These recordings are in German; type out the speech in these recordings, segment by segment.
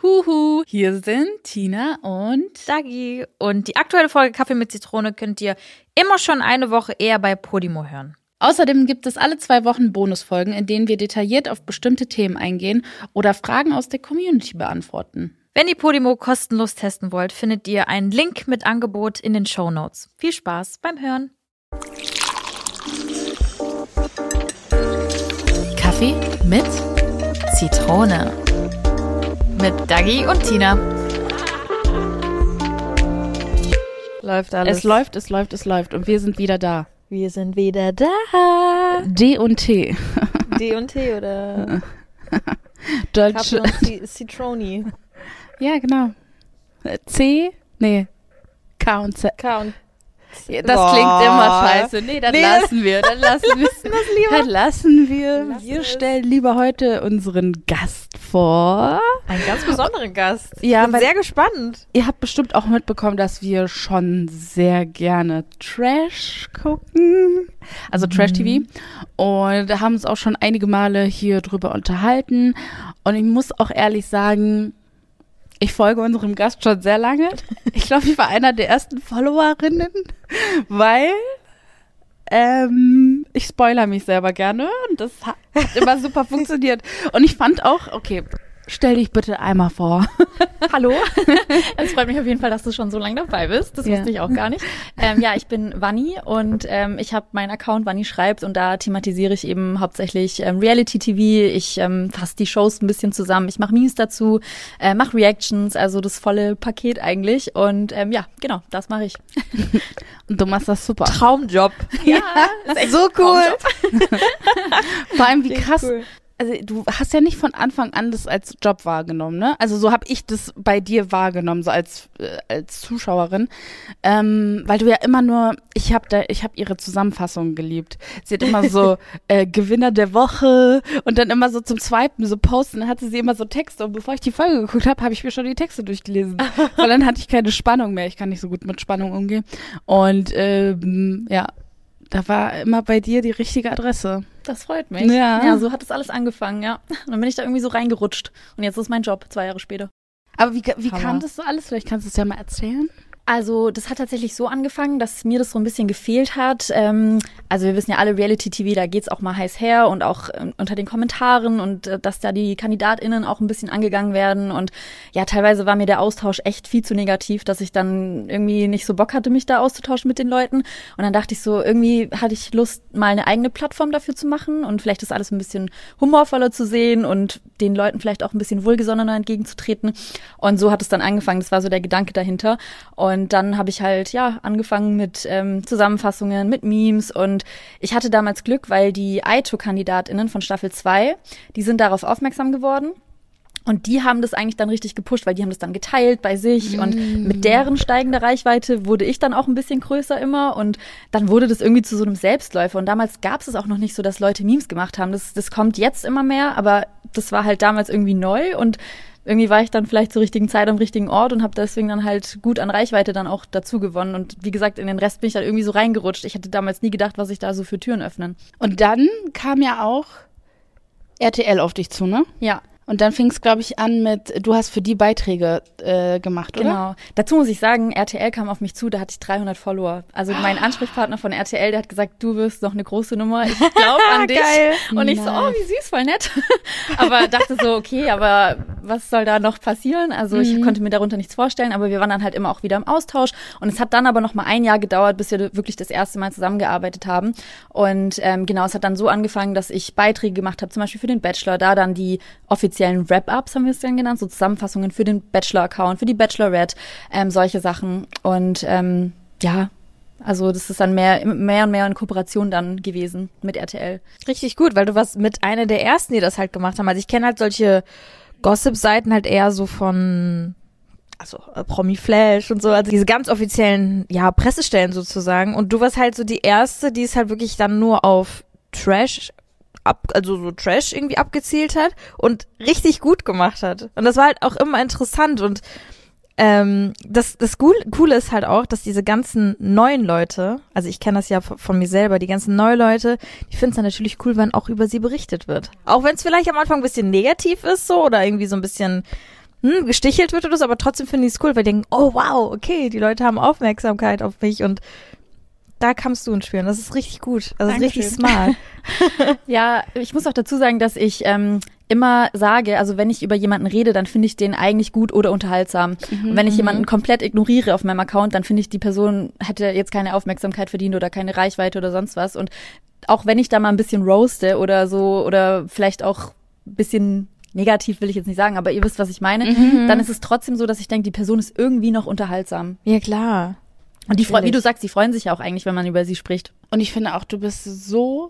Huhu, hier sind Tina und Dagi. Und die aktuelle Folge Kaffee mit Zitrone könnt ihr immer schon eine Woche eher bei Podimo hören. Außerdem gibt es alle 2 Wochen Bonusfolgen, in denen wir detailliert auf bestimmte Themen eingehen oder Fragen aus der Community beantworten. Wenn ihr Podimo kostenlos testen wollt, findet ihr einen Link mit Angebot in den Shownotes. Viel Spaß beim Hören. Kaffee mit Zitrone. Mit Dagi und Tina. Läuft alles. Es läuft und wir sind wieder da. Wir sind wieder da. D und T. D und T oder Deutsche. Kaffee und Zitroni. Ja, genau. C? Nee. K und Z. K und Ja, das klingt immer scheiße. Nee, dann lassen wir. Dann lassen wir. Wir stellen lieber heute unseren Gast vor. Einen ganz besonderen Gast. Ja, ich bin sehr gespannt. Ihr habt bestimmt auch mitbekommen, dass wir schon sehr gerne Trash gucken. Also Trash-TV. Und haben uns auch schon einige Male hier drüber unterhalten. Und ich muss auch ehrlich sagen, ich folge unserem Gast schon sehr lange. Ich glaube, ich war einer der ersten Followerinnen, weil ich spoilere mich selber gerne und das hat immer super funktioniert. Und ich fand auch, okay, stell dich bitte einmal vor. Hallo, es freut mich auf jeden Fall, dass du schon so lange dabei bist. Das wusste ich auch gar nicht. Ich bin Vanni und ich habe meinen Account Vanni schreibt und da thematisiere ich eben hauptsächlich Reality-TV. Ich fasse die Shows ein bisschen zusammen. Ich mache Memes dazu, mache Reactions, also das volle Paket eigentlich. Und genau, das mache ich. Und du machst das super. Traumjob. Ja, ist echt so cool. Vor allem, wie krass. Cool. Also du hast ja nicht von Anfang an das als Job wahrgenommen, ne? Also so habe ich das bei dir wahrgenommen, so als Zuschauerin, weil du ja immer nur, ich hab ihre Zusammenfassung geliebt. Sie hat immer so Gewinner der Woche und dann immer so zum Swipen, so posten, dann hatte sie immer so Texte und bevor ich die Folge geguckt habe, habe ich mir schon die Texte durchgelesen, weil dann hatte ich keine Spannung mehr. Ich kann nicht so gut mit Spannung umgehen und da war immer bei dir die richtige Adresse. Das freut mich. Ja, so hat es alles angefangen, ja. Und dann bin ich da irgendwie so reingerutscht. Und jetzt ist mein Job, 2 Jahre später. Aber wie kam das so alles? Vielleicht kannst du es ja mal erzählen. Also das hat tatsächlich so angefangen, dass mir das so ein bisschen gefehlt hat. Also wir wissen ja alle, Reality-TV, da geht's auch mal heiß her und auch unter den Kommentaren und dass da die KandidatInnen auch ein bisschen angegangen werden. Und ja, teilweise war mir der Austausch echt viel zu negativ, dass ich dann irgendwie nicht so Bock hatte, mich da auszutauschen mit den Leuten. Und dann dachte ich so, irgendwie hatte ich Lust, mal eine eigene Plattform dafür zu machen und vielleicht das alles ein bisschen humorvoller zu sehen und den Leuten vielleicht auch ein bisschen wohlgesonnener entgegenzutreten. Und so hat es dann angefangen. Das war so der Gedanke dahinter. Und dann habe ich halt, angefangen mit Zusammenfassungen, mit Memes und ich hatte damals Glück, weil die Aito-KandidatInnen von Staffel 2, die sind darauf aufmerksam geworden. Und die haben das eigentlich dann richtig gepusht, weil die haben das dann geteilt bei sich und mit deren steigender Reichweite wurde ich dann auch ein bisschen größer immer und dann wurde das irgendwie zu so einem Selbstläufer und damals gab es auch noch nicht so, dass Leute Memes gemacht haben. Das kommt jetzt immer mehr, aber das war halt damals irgendwie neu und irgendwie war ich dann vielleicht zur richtigen Zeit am richtigen Ort und habe deswegen dann halt gut an Reichweite dann auch dazu gewonnen. Und wie gesagt, in den Rest bin ich dann irgendwie so reingerutscht. Ich hätte damals nie gedacht, was sich da so für Türen öffnen. Und dann kam ja auch RTL auf dich zu, ne? Ja. Und dann fing es, glaube ich, an mit, du hast für die Beiträge gemacht, oder? Genau. Dazu muss ich sagen, RTL kam auf mich zu, da hatte ich 300 Follower. Also mein Ansprechpartner von RTL, der hat gesagt, du wirst noch eine große Nummer, ich glaube an dich. Geil. Und ich so, oh, wie süß, voll nett. Aber dachte so, okay, aber was soll da noch passieren? Also ich konnte mir darunter nichts vorstellen, aber wir waren dann halt immer auch wieder im Austausch. Und es hat dann aber noch mal ein Jahr gedauert, bis wir wirklich das erste Mal zusammengearbeitet haben. Und es hat dann so angefangen, dass ich Beiträge gemacht habe, zum Beispiel für den Bachelor, da dann die offiziellen Wrap-Ups, haben wir es dann genannt, so Zusammenfassungen für den Bachelor-Account, für die Bachelorette, solche Sachen. Und also das ist dann mehr und mehr in Kooperation dann gewesen mit RTL. Richtig gut, weil du warst mit einer der ersten, die das halt gemacht haben. Also ich kenne halt solche Gossip-Seiten halt eher so von Promi-Flash und so, also diese ganz offiziellen, Pressestellen sozusagen. Und du warst halt so die erste, die es halt wirklich dann nur auf Trash irgendwie abgezielt hat und richtig gut gemacht hat. Und das war halt auch immer interessant und das Coole ist halt auch, dass diese ganzen neuen Leute, also ich kenne das ja von mir selber, die ganzen neuen Leute, die finden es dann natürlich cool, wenn auch über sie berichtet wird. Auch wenn es vielleicht am Anfang ein bisschen negativ ist so oder irgendwie so ein bisschen, gestichelt wird oder so, aber trotzdem finde ich es cool, weil die denken, oh wow, okay, die Leute haben Aufmerksamkeit auf mich und da kamst du ins Spiel. Das ist richtig gut. Also das ist richtig smart. Ja, ich muss auch dazu sagen, dass ich immer sage, also wenn ich über jemanden rede, dann finde ich den eigentlich gut oder unterhaltsam. Und wenn ich jemanden komplett ignoriere auf meinem Account, dann finde ich, die Person hätte jetzt keine Aufmerksamkeit verdient oder keine Reichweite oder sonst was. Und auch wenn ich da mal ein bisschen roaste oder so oder vielleicht auch ein bisschen negativ will ich jetzt nicht sagen, aber ihr wisst, was ich meine, dann ist es trotzdem so, dass ich denke, die Person ist irgendwie noch unterhaltsam. Ja, klar. Und wie du sagst, die freuen sich ja auch eigentlich, wenn man über sie spricht. Und ich finde auch, du bist so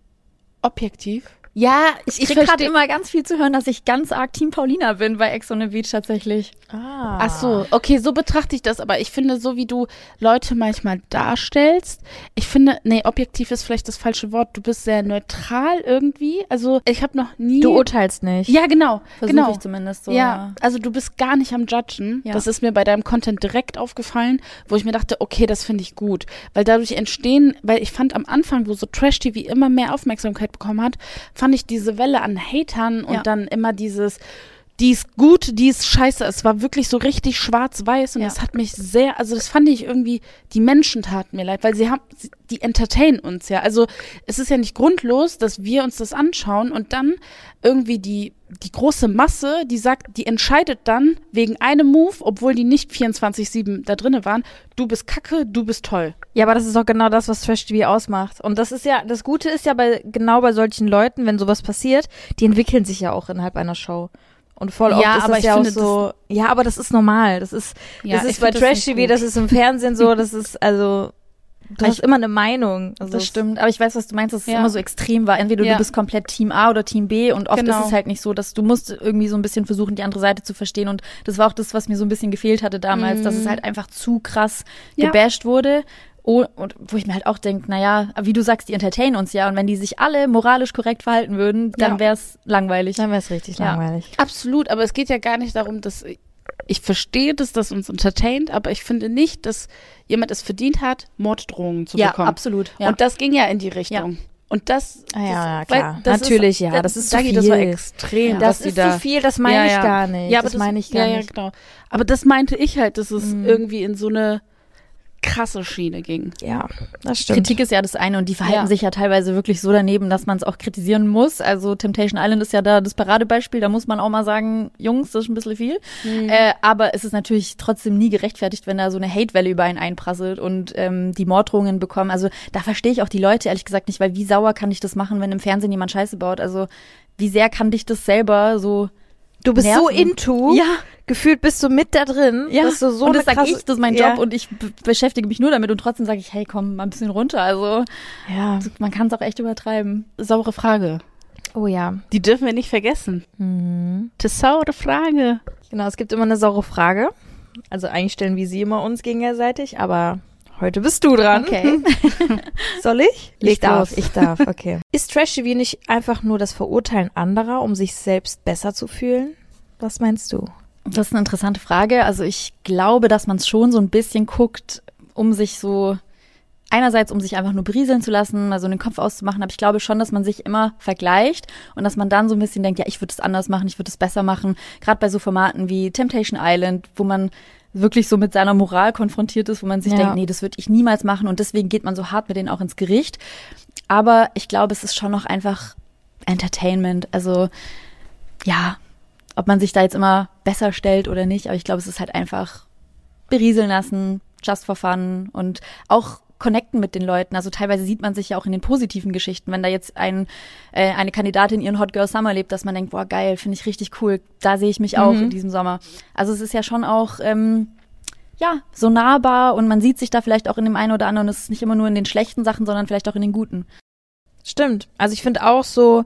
objektiv. Ja, ich krieg gerade immer ganz viel zu hören, dass ich ganz arg Team Paulina bin bei Ex on the Beach tatsächlich. Ach so, okay, so betrachte ich das, aber ich finde, so wie du Leute manchmal darstellst, ich finde, nee, objektiv ist vielleicht das falsche Wort, du bist sehr neutral irgendwie, also ich habe noch nie... Du urteilst nicht. Ja, genau, Versuche ich zumindest so. Ja, also du bist gar nicht am Judgen, das ist mir bei deinem Content direkt aufgefallen, wo ich mir dachte, okay, das finde ich gut, weil dadurch entstehen, weil ich fand am Anfang, wo so Trash-TV immer mehr Aufmerksamkeit bekommen hat, fand ich diese Welle an Hatern und dann immer dieses, die ist gut, die ist scheiße. Es war wirklich so richtig schwarz-weiß und das hat mich sehr, also das fand ich irgendwie, die Menschen taten mir leid, weil die entertainen uns ja. Also es ist ja nicht grundlos, dass wir uns das anschauen und dann irgendwie die große Masse, die sagt, die entscheidet dann wegen einem Move, obwohl die nicht 24/7 da drinne waren, du bist kacke, du bist toll. Ja, aber das ist auch genau das, was Trash-TV ausmacht. Und das ist ja, das Gute ist ja genau bei solchen Leuten, wenn sowas passiert, die entwickeln sich ja auch innerhalb einer Show. Und voll oft ist das ja auch so, ja, aber das ist normal. Das ist bei Trash-TV, das ist im Fernsehen so, das ist, also, du hast immer eine Meinung. Also das stimmt, aber ich weiß, was du meinst, dass es immer so extrem war. Entweder du bist komplett Team A oder Team B und oft ist es halt nicht so, dass du musst irgendwie so ein bisschen versuchen, die andere Seite zu verstehen und das war auch das, was mir so ein bisschen gefehlt hatte damals, dass es halt einfach zu krass gebasht wurde. Oh, und wo ich mir halt auch denke, naja, wie du sagst, die entertainen uns ja und wenn die sich alle moralisch korrekt verhalten würden, dann wäre es langweilig. Dann wäre es richtig langweilig. Absolut, aber es geht ja gar nicht darum, dass ich verstehe, dass das uns entertaint, aber ich finde nicht, dass jemand es verdient hat, Morddrohungen zu bekommen. Ja, absolut. Ja. Und das ging ja in die Richtung. Ja. Und das, ja, klar. Natürlich, das ist zu viel. Das war extrem. Das ist zu viel, das meine ich gar nicht. Ja, aber das meine ich gar nicht. Ja, genau. Aber das meinte ich halt, dass es irgendwie in so eine krasse Schiene ging. Ja, das stimmt. Kritik ist ja das eine und die verhalten sich ja teilweise wirklich so daneben, dass man es auch kritisieren muss. Also Temptation Island ist ja da das Paradebeispiel, da muss man auch mal sagen, Jungs, das ist ein bisschen viel. Aber es ist natürlich trotzdem nie gerechtfertigt, wenn da so eine Hatewelle über einen einprasselt und die Morddrohungen bekommen. Also da verstehe ich auch die Leute ehrlich gesagt nicht, weil wie sauer kann ich das machen, wenn im Fernsehen jemand Scheiße baut? Also wie sehr kann dich das selber so Du bist nerven? So into, gefühlt bist du mit da drin. Ja, dass du so und das sage ich, das ist mein Job und ich beschäftige mich nur damit und trotzdem sage ich, hey, komm, mal ein bisschen runter. Also man kann es auch echt übertreiben. Saure Frage. Oh ja. Die dürfen wir nicht vergessen. Das ist saure Frage. Genau, es gibt immer eine saure Frage. Also eigentlich stellen wir sie immer uns gegenseitig, aber heute bist du dran. Okay. Soll ich? Ich darf, los. okay. Ist Trash-TV nicht einfach nur das Verurteilen anderer, um sich selbst besser zu fühlen? Was meinst du? Das ist eine interessante Frage. Also ich glaube, dass man es schon so ein bisschen guckt, um sich so, einerseits um sich einfach nur berieseln zu lassen, mal so den Kopf auszumachen, aber ich glaube schon, dass man sich immer vergleicht und dass man dann so ein bisschen denkt, ja, ich würde es anders machen, ich würde es besser machen. Gerade bei so Formaten wie Temptation Island, wo man wirklich so mit seiner Moral konfrontiert ist, wo man sich denkt, nee, das würde ich niemals machen und deswegen geht man so hart mit denen auch ins Gericht. Aber ich glaube, es ist schon noch einfach Entertainment. Also ja, ob man sich da jetzt immer besser stellt oder nicht, aber ich glaube, es ist halt einfach berieseln lassen, just for fun und auch connecten mit den Leuten. Also teilweise sieht man sich ja auch in den positiven Geschichten, wenn da jetzt eine Kandidatin ihren Hot Girl Summer lebt, dass man denkt, boah, geil, finde ich richtig cool. Da sehe ich mich auch in diesem Sommer. Also es ist ja schon auch so nahbar und man sieht sich da vielleicht auch in dem einen oder anderen. Es ist nicht immer nur in den schlechten Sachen, sondern vielleicht auch in den guten. Stimmt. Also ich finde auch so,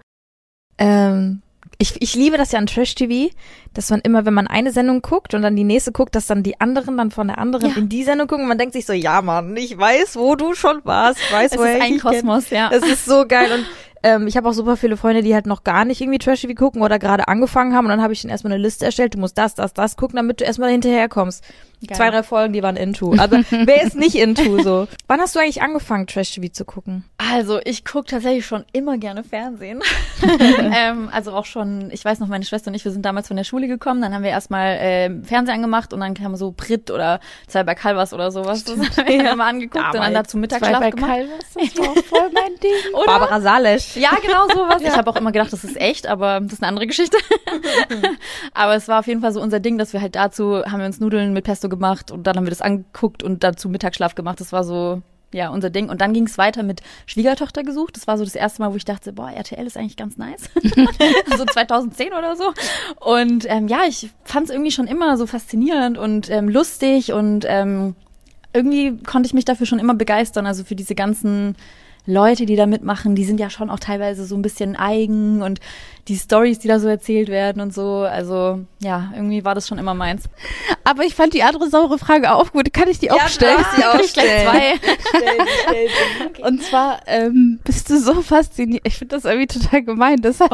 ich liebe das ja an Trash-TV, dass man immer, wenn man eine Sendung guckt und dann die nächste guckt, dass dann die anderen dann von der anderen in die Sendung gucken und man denkt sich so, ja Mann, ich weiß, wo du schon warst, ich weiß, woher ich dich kenne. Es ist ein Kosmos, ja. Es ist so geil und ich habe auch super viele Freunde, die halt noch gar nicht irgendwie Trash-TV gucken oder gerade angefangen haben und dann habe ich denen erstmal eine Liste erstellt, du musst das gucken, damit du erstmal hinterherkommst. Geil. 2, 3 Folgen, die waren into. Also wer ist nicht into so? Wann hast du eigentlich angefangen, Trash-TV zu gucken? Also ich gucke tatsächlich schon immer gerne Fernsehen. Also auch schon, ich weiß noch, meine Schwester und ich, wir sind damals von der Schule Schule gekommen, dann haben wir erstmal Fernseher angemacht und dann kam so Brit oder Zwei bei Calvas oder sowas. Das haben wir dann mal angeguckt und dann dazu Mittagsschlaf gemacht. Das war auch voll mein Ding. Oder? Barbara Salisch. Ja, genau sowas. Ich habe auch immer gedacht, das ist echt, aber das ist eine andere Geschichte. Aber es war auf jeden Fall so unser Ding, dass wir halt dazu, haben wir uns Nudeln mit Pesto gemacht und dann haben wir das angeguckt und dazu Mittagsschlaf gemacht. Das war so, ja, unser Ding. Und dann ging es weiter mit Schwiegertochter gesucht. Das war so das erste Mal, wo ich dachte, boah, RTL ist eigentlich ganz nice. So 2010 oder so. Und ja, ich fand es irgendwie schon immer so faszinierend und lustig und irgendwie konnte ich mich dafür schon immer begeistern. Also für diese ganzen Leute, die da mitmachen, die sind ja schon auch teilweise so ein bisschen eigen und die Storys, die da so erzählt werden und so, also ja, irgendwie war das schon immer meins. Aber ich fand die andere saure Frage auch gut. Kann ich die auch stellen? Ja, ich gleich zwei. Okay. Und zwar bist du so fasziniert, ich finde das irgendwie total gemein, deshalb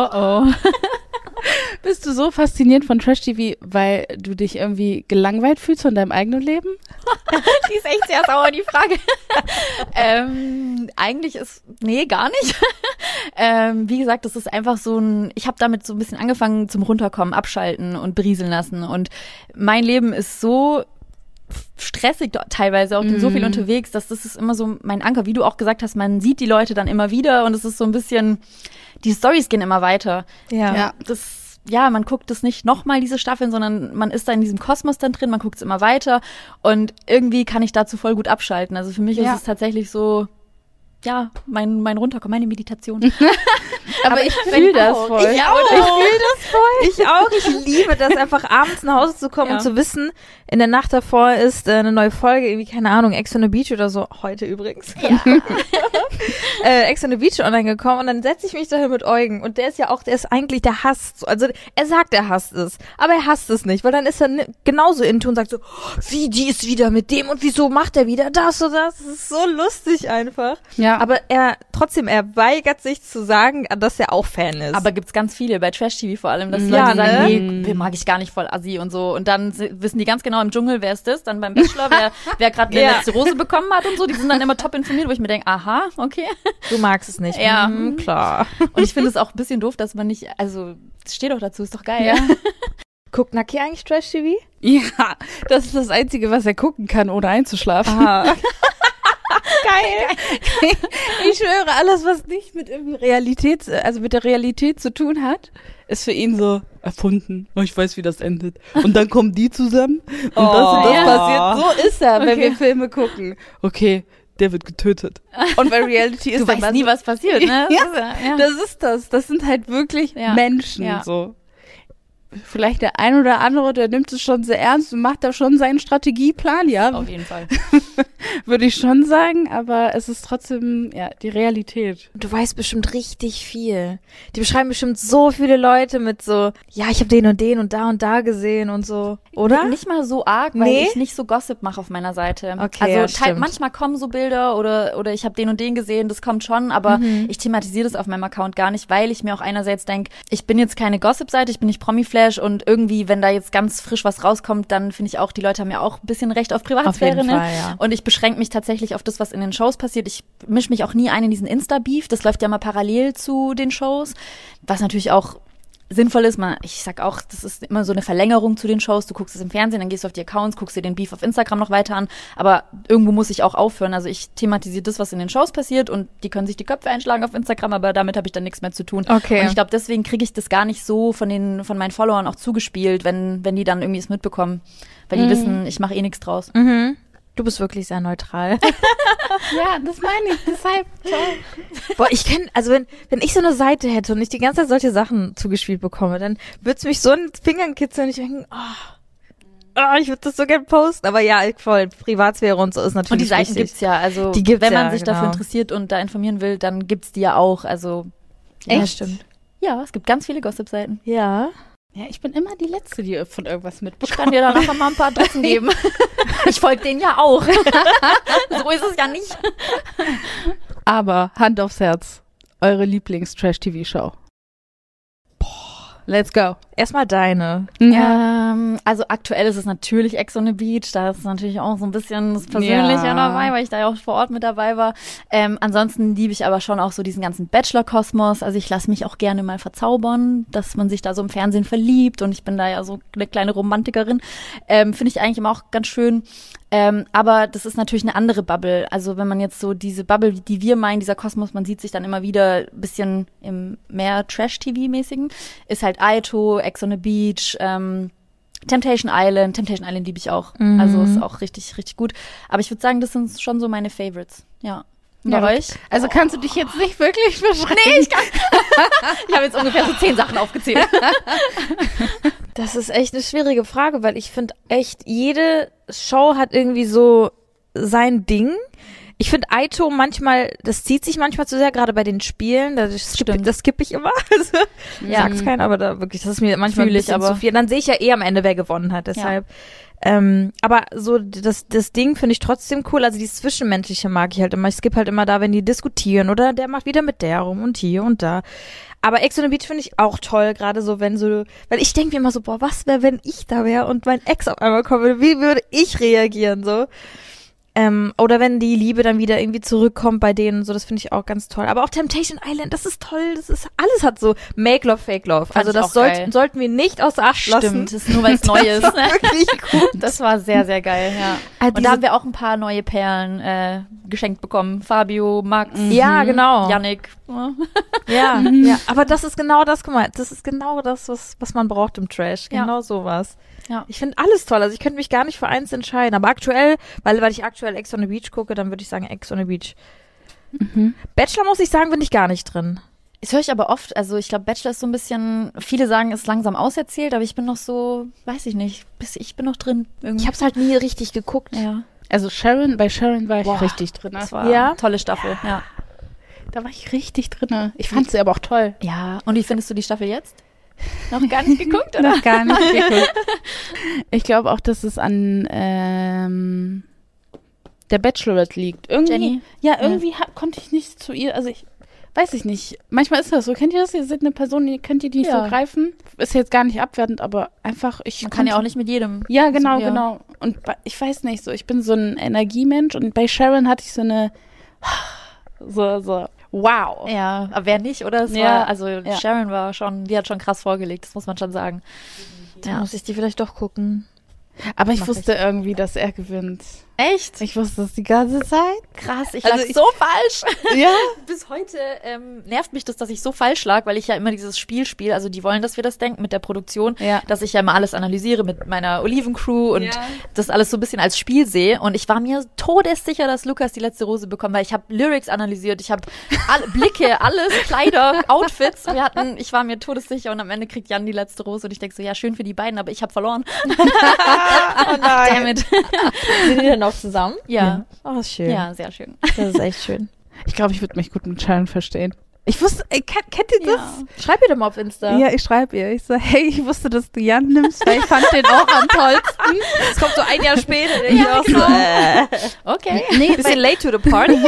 bist du so fasziniert von Trash-TV, weil du dich irgendwie gelangweilt fühlst von deinem eigenen Leben? Die ist echt sehr sauer, die Frage. Eigentlich nee, gar nicht. Wie gesagt, das ist einfach so ich habe damit so ein bisschen angefangen zum Runterkommen, abschalten und berieseln lassen. Und mein Leben ist so stressig teilweise, auch bin so viel unterwegs, dass das ist immer so mein Anker. Wie du auch gesagt hast, man sieht die Leute dann immer wieder und es ist so ein bisschen, die Storys gehen immer weiter. Ja. Man guckt es nicht nochmal, diese Staffeln, sondern man ist da in diesem Kosmos dann drin, man guckt es immer weiter und irgendwie kann ich dazu voll gut abschalten. Also für mich ist es tatsächlich so, ja, mein Runterkommen, meine Meditation. Aber ich fühle das voll. Ich fühle das voll. Ich auch. Ich liebe das, einfach abends nach Hause zu kommen und zu wissen, in der Nacht davor ist eine neue Folge, irgendwie, keine Ahnung, Ex on the Beach oder so. Heute übrigens. Ja. Ex on the Beach online gekommen und dann setze ich mich dahin mit Eugen und der ist eigentlich, der hasst, also er sagt, er hasst es, aber er hasst es nicht, weil dann ist er genauso into und sagt so, wie, die ist wieder mit dem und wieso macht er wieder das oder das? Das ist so lustig einfach. Ja. Aber er weigert sich zu sagen, dass er auch Fan ist. Aber gibt's ganz viele, bei Trash-TV vor allem, dass Leute sagen, nee, mag ich gar nicht, voll assi und so. Und dann wissen die ganz genau im Dschungel, wer ist das? Dann beim Bachelor, wer gerade eine letzte Rose bekommen hat und so. Die sind dann immer top informiert, wo ich mir denke, aha, okay. Du magst es nicht. Ja. Klar. Und ich finde es auch ein bisschen doof, dass man nicht, also, es steht doch dazu, ist doch geil. Ja. Guckt Naki eigentlich Trash-TV? Ja, das ist das Einzige, was er gucken kann, ohne einzuschlafen. Aha. Geil. Ich schwöre, alles, was nicht mit mit der Realität zu tun hat, ist für ihn so erfunden. Oh, ich weiß, wie das endet. Und dann kommen die zusammen und das und das passiert. So ist er, wenn wir Filme gucken. Okay, der wird getötet. Und bei Reality ist du weißt nie, was passiert, ne? Das ist das. Das sind halt wirklich Menschen, so. Vielleicht der ein oder andere, der nimmt es schon sehr ernst und macht da schon seinen Strategieplan, ja. Auf jeden Fall. Würde ich schon sagen, aber es ist trotzdem, die Realität. Du weißt bestimmt richtig viel. Die beschreiben bestimmt so viele Leute mit so, ja, ich habe den und da gesehen und so, oder? Nicht mal so arg, weil ich nicht so Gossip mache auf meiner Seite. Okay, also manchmal kommen so Bilder oder ich habe den und den gesehen, das kommt schon, aber ich thematisiere das auf meinem Account gar nicht, weil ich mir auch einerseits denke, ich bin jetzt keine Gossip-Seite, ich bin nicht Promiflash und irgendwie, wenn da jetzt ganz frisch was rauskommt, dann finde ich auch, die Leute haben ja auch ein bisschen Recht auf Privatsphäre. Auf jeden Fall, ja. Und ich beschränke mich tatsächlich auf das, was in den Shows passiert. Ich mische mich auch nie ein in diesen Insta-Beef. Das läuft ja mal parallel zu den Shows, was natürlich auch sinnvoll ist. Ich sag auch, das ist immer so eine Verlängerung zu den Shows. Du guckst es im Fernsehen, dann gehst du auf die Accounts, guckst dir den Beef auf Instagram noch weiter an. Aber irgendwo muss ich auch aufhören. Also ich thematisiere das, was in den Shows passiert und die können sich die Köpfe einschlagen auf Instagram, aber damit habe ich dann nichts mehr zu tun. Okay. Und ich glaube, deswegen kriege ich das gar nicht so von meinen Followern auch zugespielt, wenn die dann irgendwie es mitbekommen. Weil die wissen, ich mache eh nichts draus. Mhm. Du bist wirklich sehr neutral. Ja, das meine ich. Deshalb. Boah, wenn ich so eine Seite hätte und ich die ganze Zeit solche Sachen zugespielt bekomme, dann würde es mich so in den Fingern kitzeln und ich denke, ich würde das so gern posten. Aber ja, voll, Privatsphäre und so ist natürlich Und die Seiten wichtig. gibt's ja, also Die gibt's wenn man ja, sich genau. dafür interessiert und da informieren will, dann gibt's die ja auch. Also Ja, stimmt. Ja, es gibt ganz viele Gossip-Seiten. Ja. Ja, ich bin immer die Letzte, die von irgendwas mitbekommt. Ich kann dir danach mal ein paar Adressen geben. Ich folge denen ja auch. So ist es ja nicht. Aber Hand aufs Herz, eure Lieblings-Trash-TV-Show. Let's go. erstmal deine. Also aktuell ist es natürlich Ex on the Beach, da ist natürlich auch so ein bisschen das Persönliche dabei, weil ich da ja auch vor Ort mit dabei war. Ansonsten liebe ich aber schon auch so diesen ganzen Bachelor-Kosmos, also ich lasse mich auch gerne mal verzaubern, dass man sich da so im Fernsehen verliebt und ich bin da ja so eine kleine Romantikerin, finde ich eigentlich immer auch ganz schön. Aber das ist natürlich eine andere Bubble. Also wenn man jetzt so diese Bubble, die wir meinen, dieser Kosmos, man sieht sich dann immer wieder ein bisschen im mehr Trash-TV-mäßigen, ist halt Aito, Ex on the Beach, Temptation Island liebe ich auch. Also ist auch richtig, richtig gut. Aber ich würde sagen, das sind schon so meine Favorites. Ja. Und bei euch? Also kannst du dich jetzt nicht wirklich beschreiben? Nee, ich kann. Ich habe jetzt ungefähr so 10 Sachen aufgezählt. Das ist echt eine schwierige Frage, weil ich finde echt, jede Show hat irgendwie so sein Ding. Ich finde Aito manchmal, das zieht sich manchmal zu sehr, gerade bei den Spielen, das skippe ich immer. Also, sag's keiner, aber da wirklich, das ist mir manchmal ein bisschen zu viel. Dann sehe ich ja eh am Ende, wer gewonnen hat, deshalb. Aber so das Ding finde ich trotzdem cool, also dieses Zwischenmenschliche mag ich halt immer. Ich skippe halt immer da, wenn die diskutieren oder der macht wieder mit der rum und hier und da. Aber Ex on the Beach finde ich auch toll, gerade so, wenn so, weil ich denke mir immer so, boah, was wäre, wenn ich da wäre und mein Ex auf einmal kommen würde, wie würde ich reagieren, so. Oder wenn die Liebe dann wieder irgendwie zurückkommt bei denen, so, das finde ich auch ganz toll. Aber auch Temptation Island, das ist toll, alles hat so Make Love, Fake Love. Also das sollten wir nicht außer Acht lassen. Stimmt, das ist nur, weil es neu ist. Das war wirklich gut. Das war sehr, sehr geil, ja. Also und da haben wir auch ein paar neue Perlen geschenkt bekommen. Fabio, Max. Ja, genau. Yannick. Ja, aber das ist genau das, guck mal, das ist genau das, was man braucht im Trash. Genau sowas. Ja. Ich finde alles toll, also ich könnte mich gar nicht für eins entscheiden, aber aktuell, weil ich aktuell Ex on the Beach gucke, dann würde ich sagen Ex on the Beach. Bachelor, muss ich sagen, bin ich gar nicht drin. Das höre ich aber oft, also ich glaube, Bachelor ist so ein bisschen, viele sagen, ist langsam auserzählt, aber ich bin noch so, weiß ich nicht, ich bin noch drin. Irgendwie. Ich habe es halt nie richtig geguckt. Ja. Also bei Sharon war ich richtig drin. Das war eine tolle Staffel, ja. Da war ich richtig drin. Ich fand sie aber auch toll. Ja, und wie findest du die Staffel jetzt? Noch gar nicht geguckt, oder? Noch gar nicht geguckt. Ich glaube auch, dass es an der Bachelorette liegt. Irgendwie, Jenny? Ja, irgendwie konnte ich nicht zu ihr, also weiß ich nicht. Manchmal ist das so. Kennt ihr das? Ihr seid eine Person, könnt ihr die nicht so greifen? Ist jetzt gar nicht abwertend, aber einfach, Man kann ja auch nicht mit jedem. Ja, genau. Und ich weiß nicht so, ich bin so ein Energiemensch und bei Sharon hatte ich so eine so wow. Ja, aber wer nicht, oder? Sharon war schon, die hat schon krass vorgelegt, das muss man schon sagen. Da muss ich die vielleicht doch gucken. Aber ich wusste irgendwie, dass er gewinnt. Echt? Ich wusste das die ganze Zeit. Krass, ich lag so falsch. Ja. Bis heute nervt mich das, dass ich so falsch lag, weil ich ja immer dieses Spiel spiele. Also die wollen, dass wir das denken mit der Produktion, dass ich ja immer alles analysiere mit meiner Olivencrew und das alles so ein bisschen als Spiel sehe. Und ich war mir todessicher, dass Lukas die letzte Rose bekommt, weil ich habe Lyrics analysiert, ich habe Blicke, alles, Kleider, Outfits. Ich war mir todessicher und am Ende kriegt Jan die letzte Rose und ich denke so, ja, schön für die beiden, aber ich habe verloren. Oh nein. Damn it. Sind die denn auch zusammen? Ja. Oh, schön. Ja, sehr schön. Das ist echt schön. Ich glaube, ich würde mich gut mit Sharon verstehen. Ich wusste, kennt ihr das? Ja. Schreib ihr doch mal auf Insta. Ja, ich schreibe ihr. Ich so, hey, ich wusste, dass du Jan nimmst, weil ich fand den auch am tollsten. Es kommt so ein Jahr später. Ja, auch genau. so, Okay. Nee, bisschen late to the party.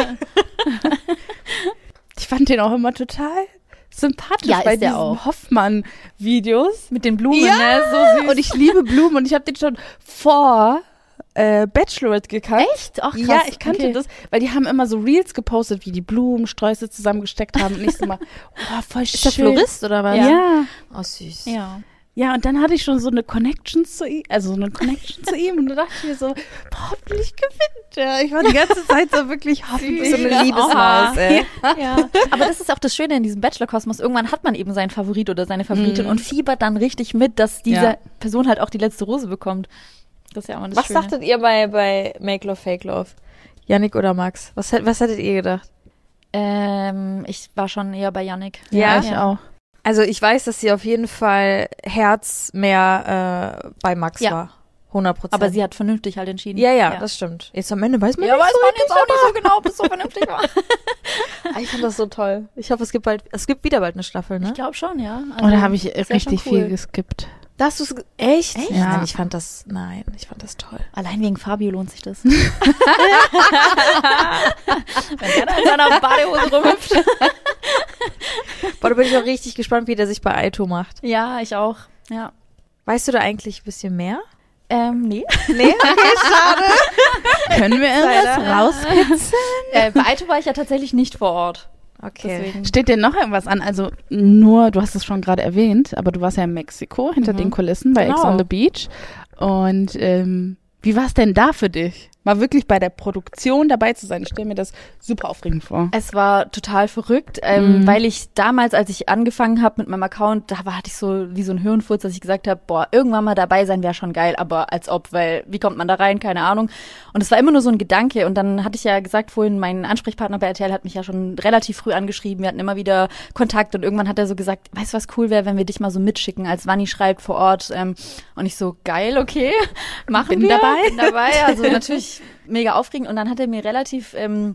Ich fand den auch immer total sympathisch Ja, bei ist der diesen auch. Hoffmann-Videos. Mit den Blumen, Ja, ne? So süß. und ich liebe Blumen und ich habe den schon vor Bachelorette gekannt. Echt? Ach, krass. Ja, ich kannte Okay. das, weil die haben immer so Reels gepostet, wie die Blumensträuße zusammengesteckt haben und ich so mal, oh, voll schön. Ist der Florist oder was? Ja. Oh, süß. Ja. Ja, und dann hatte ich schon so eine Connection zu ihm, und da dachte ich mir so, boah, hoffentlich gewinnt er. Ich war die ganze Zeit so wirklich hoffentlich. So eine Liebesmaus, ey. Ja. Aber das ist auch das Schöne in diesem Bachelor-Kosmos. Irgendwann hat man eben seinen Favorit oder seine Favoritin und fiebert dann richtig mit, dass diese Person halt auch die letzte Rose bekommt. Das ist ja auch das Was Schöne. dachtet ihr bei Make Love, Fake Love? Yannick oder Max? Was hättet ihr gedacht? Ich war schon eher bei Yannick. Ja, ich auch. Also ich weiß, dass sie auf jeden Fall Herz mehr bei Max war. 100%. Aber sie hat vernünftig halt entschieden. Ja, das stimmt. Jetzt am Ende weiß man Ja, nicht weiß so man jetzt auch nicht so genau, ob das so vernünftig war. Ich fand das so toll. Ich hoffe, es gibt wieder bald eine Staffel, ne? Ich glaube schon, ja. Also, Oder habe ich ist ja richtig schon cool. viel geskippt. Hast du's echt? Ja. Nein, ich fand das toll. Allein wegen Fabio lohnt sich das. Wenn der da in seiner Badehose rumhüpft. Boah, da bin ich auch richtig gespannt, wie der sich bei Aito macht. Ja, ich auch. Ja. Weißt du da eigentlich ein bisschen mehr? Nee. Nee, okay, schade. Können wir irgendwas rauskitzeln? Bei Aito war ich ja tatsächlich nicht vor Ort. Okay. Deswegen. Steht dir noch irgendwas an? Also nur, du hast es schon gerade erwähnt, aber du warst ja in Mexiko hinter den Kulissen bei Ex on the Beach. Und wie war es denn da für dich? Mal wirklich bei der Produktion dabei zu sein. Ich stelle mir das super aufregend vor. Es war total verrückt, weil ich damals, als ich angefangen habe mit meinem Account, hatte ich so wie so ein Hirnfurz, dass ich gesagt habe, boah, irgendwann mal dabei sein wäre schon geil, aber als ob, weil wie kommt man da rein, keine Ahnung. Und es war immer nur so ein Gedanke und dann hatte ich ja gesagt vorhin, mein Ansprechpartner bei RTL hat mich ja schon relativ früh angeschrieben, wir hatten immer wieder Kontakt und irgendwann hat er so gesagt, weißt du, was cool wäre, wenn wir dich mal so mitschicken, als Vanni schreibt vor Ort und ich so, geil, okay, machen wir. Bin dabei, also natürlich mega aufregend und dann hat er mir relativ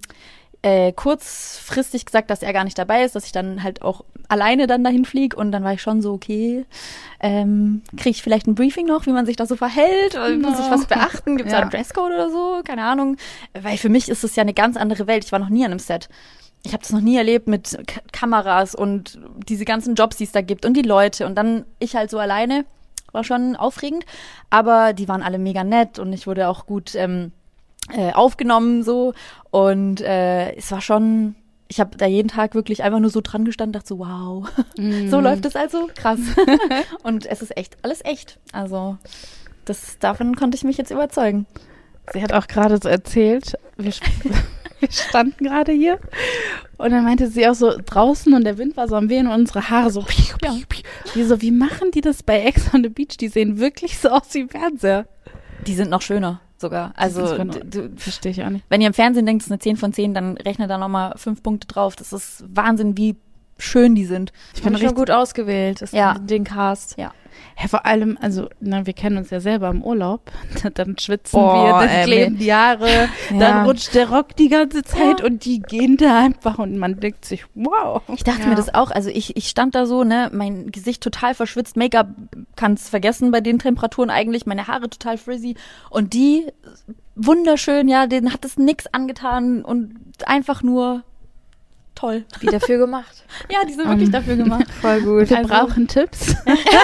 kurzfristig gesagt, dass er gar nicht dabei ist, dass ich dann halt auch alleine dann dahin fliege und dann war ich schon so, okay, kriege ich vielleicht ein Briefing noch, wie man sich da so verhält, muss ich was beachten, gibt es da einen Dresscode oder so, keine Ahnung, weil für mich ist es ja eine ganz andere Welt, ich war noch nie an einem Set. Ich habe das noch nie erlebt mit Kameras und diese ganzen Jobs, die es da gibt und die Leute und dann ich halt so alleine, war schon aufregend, aber die waren alle mega nett und ich wurde auch gut aufgenommen so und es war schon, ich habe da jeden Tag wirklich einfach nur so dran gestanden, dachte so, wow, so läuft es also, krass. Und es ist echt, alles echt. Also davon konnte ich mich jetzt überzeugen. Sie hat auch gerade so erzählt, wir standen gerade hier und dann meinte sie auch so draußen und der Wind war so am Wehen und unsere Haare so wie machen die das bei Ex on the Beach? Die sehen wirklich so aus wie im Fernseher. Die sind noch schöner sogar. Also verstehe ich auch nicht. Wenn ihr im Fernsehen denkt, es ist eine 10 von 10, dann rechnet da nochmal 5 Punkte drauf. Das ist Wahnsinn, wie schön die sind. Ich bin schon gut ausgewählt, den Cast. Ja. Ja, vor allem, also, wir kennen uns ja selber im Urlaub. Dann schwitzen wir, dann kleben die Haare, dann rutscht der Rock die ganze Zeit und die gehen da einfach und man denkt sich, wow. Ich dachte mir das auch, also ich stand da so, ne, mein Gesicht total verschwitzt, Make-up kann's vergessen bei den Temperaturen eigentlich, meine Haare total frizzy und die wunderschön, ja, denen hat es nix angetan und einfach nur toll. Wie dafür gemacht. Ja, die sind wirklich dafür gemacht. Voll gut. Wir brauchen Tipps.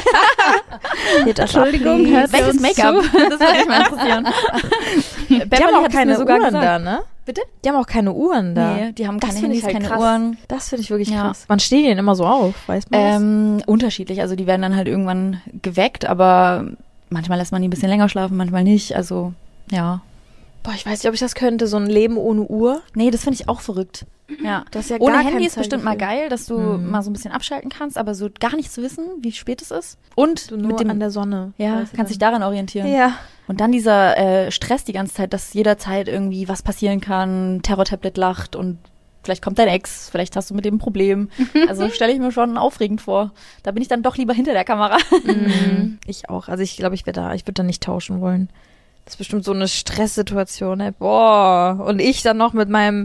Entschuldigung, welches Make-up? Das würde mich mal interessieren. Die haben auch keine Uhren da, ne? Bitte? Die haben auch keine Uhren da. Nee, die haben das keine Handys, halt keine krass. Uhren. Das finde ich wirklich krass. Wann stehen die denn immer so auf? Weiß man das? Unterschiedlich. Also die werden dann halt irgendwann geweckt, aber manchmal lässt man die ein bisschen länger schlafen, manchmal nicht. Also, ja. Boah, ich weiß nicht, ob ich das könnte, so ein Leben ohne Uhr. Nee, das finde ich auch verrückt. Ja, das ist ja ohne gar Handy kein ist bestimmt mal geil, dass du mal so ein bisschen abschalten kannst, aber so gar nicht zu wissen, wie spät es ist. Und du nur mit dem an der Sonne. Ja, kannst dich daran orientieren. Ja. Und dann dieser Stress die ganze Zeit, dass jederzeit irgendwie was passieren kann, Terror-Tablet lacht und vielleicht kommt dein Ex, vielleicht hast du mit dem ein Problem. Also stelle ich mir schon aufregend vor. Da bin ich dann doch lieber hinter der Kamera. Ich auch. Also ich glaube, ich würde da nicht tauschen wollen. Das ist bestimmt so eine Stresssituation. Ey. Boah. Und ich dann noch mit meinem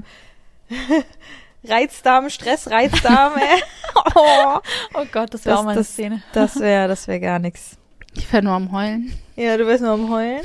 Reizdarm, Stressreizdarm. Oh Gott, das wäre auch mal eine Szene. Das wäre gar nichts. Ich wäre nur am Heulen. Ja, du wärst nur am Heulen?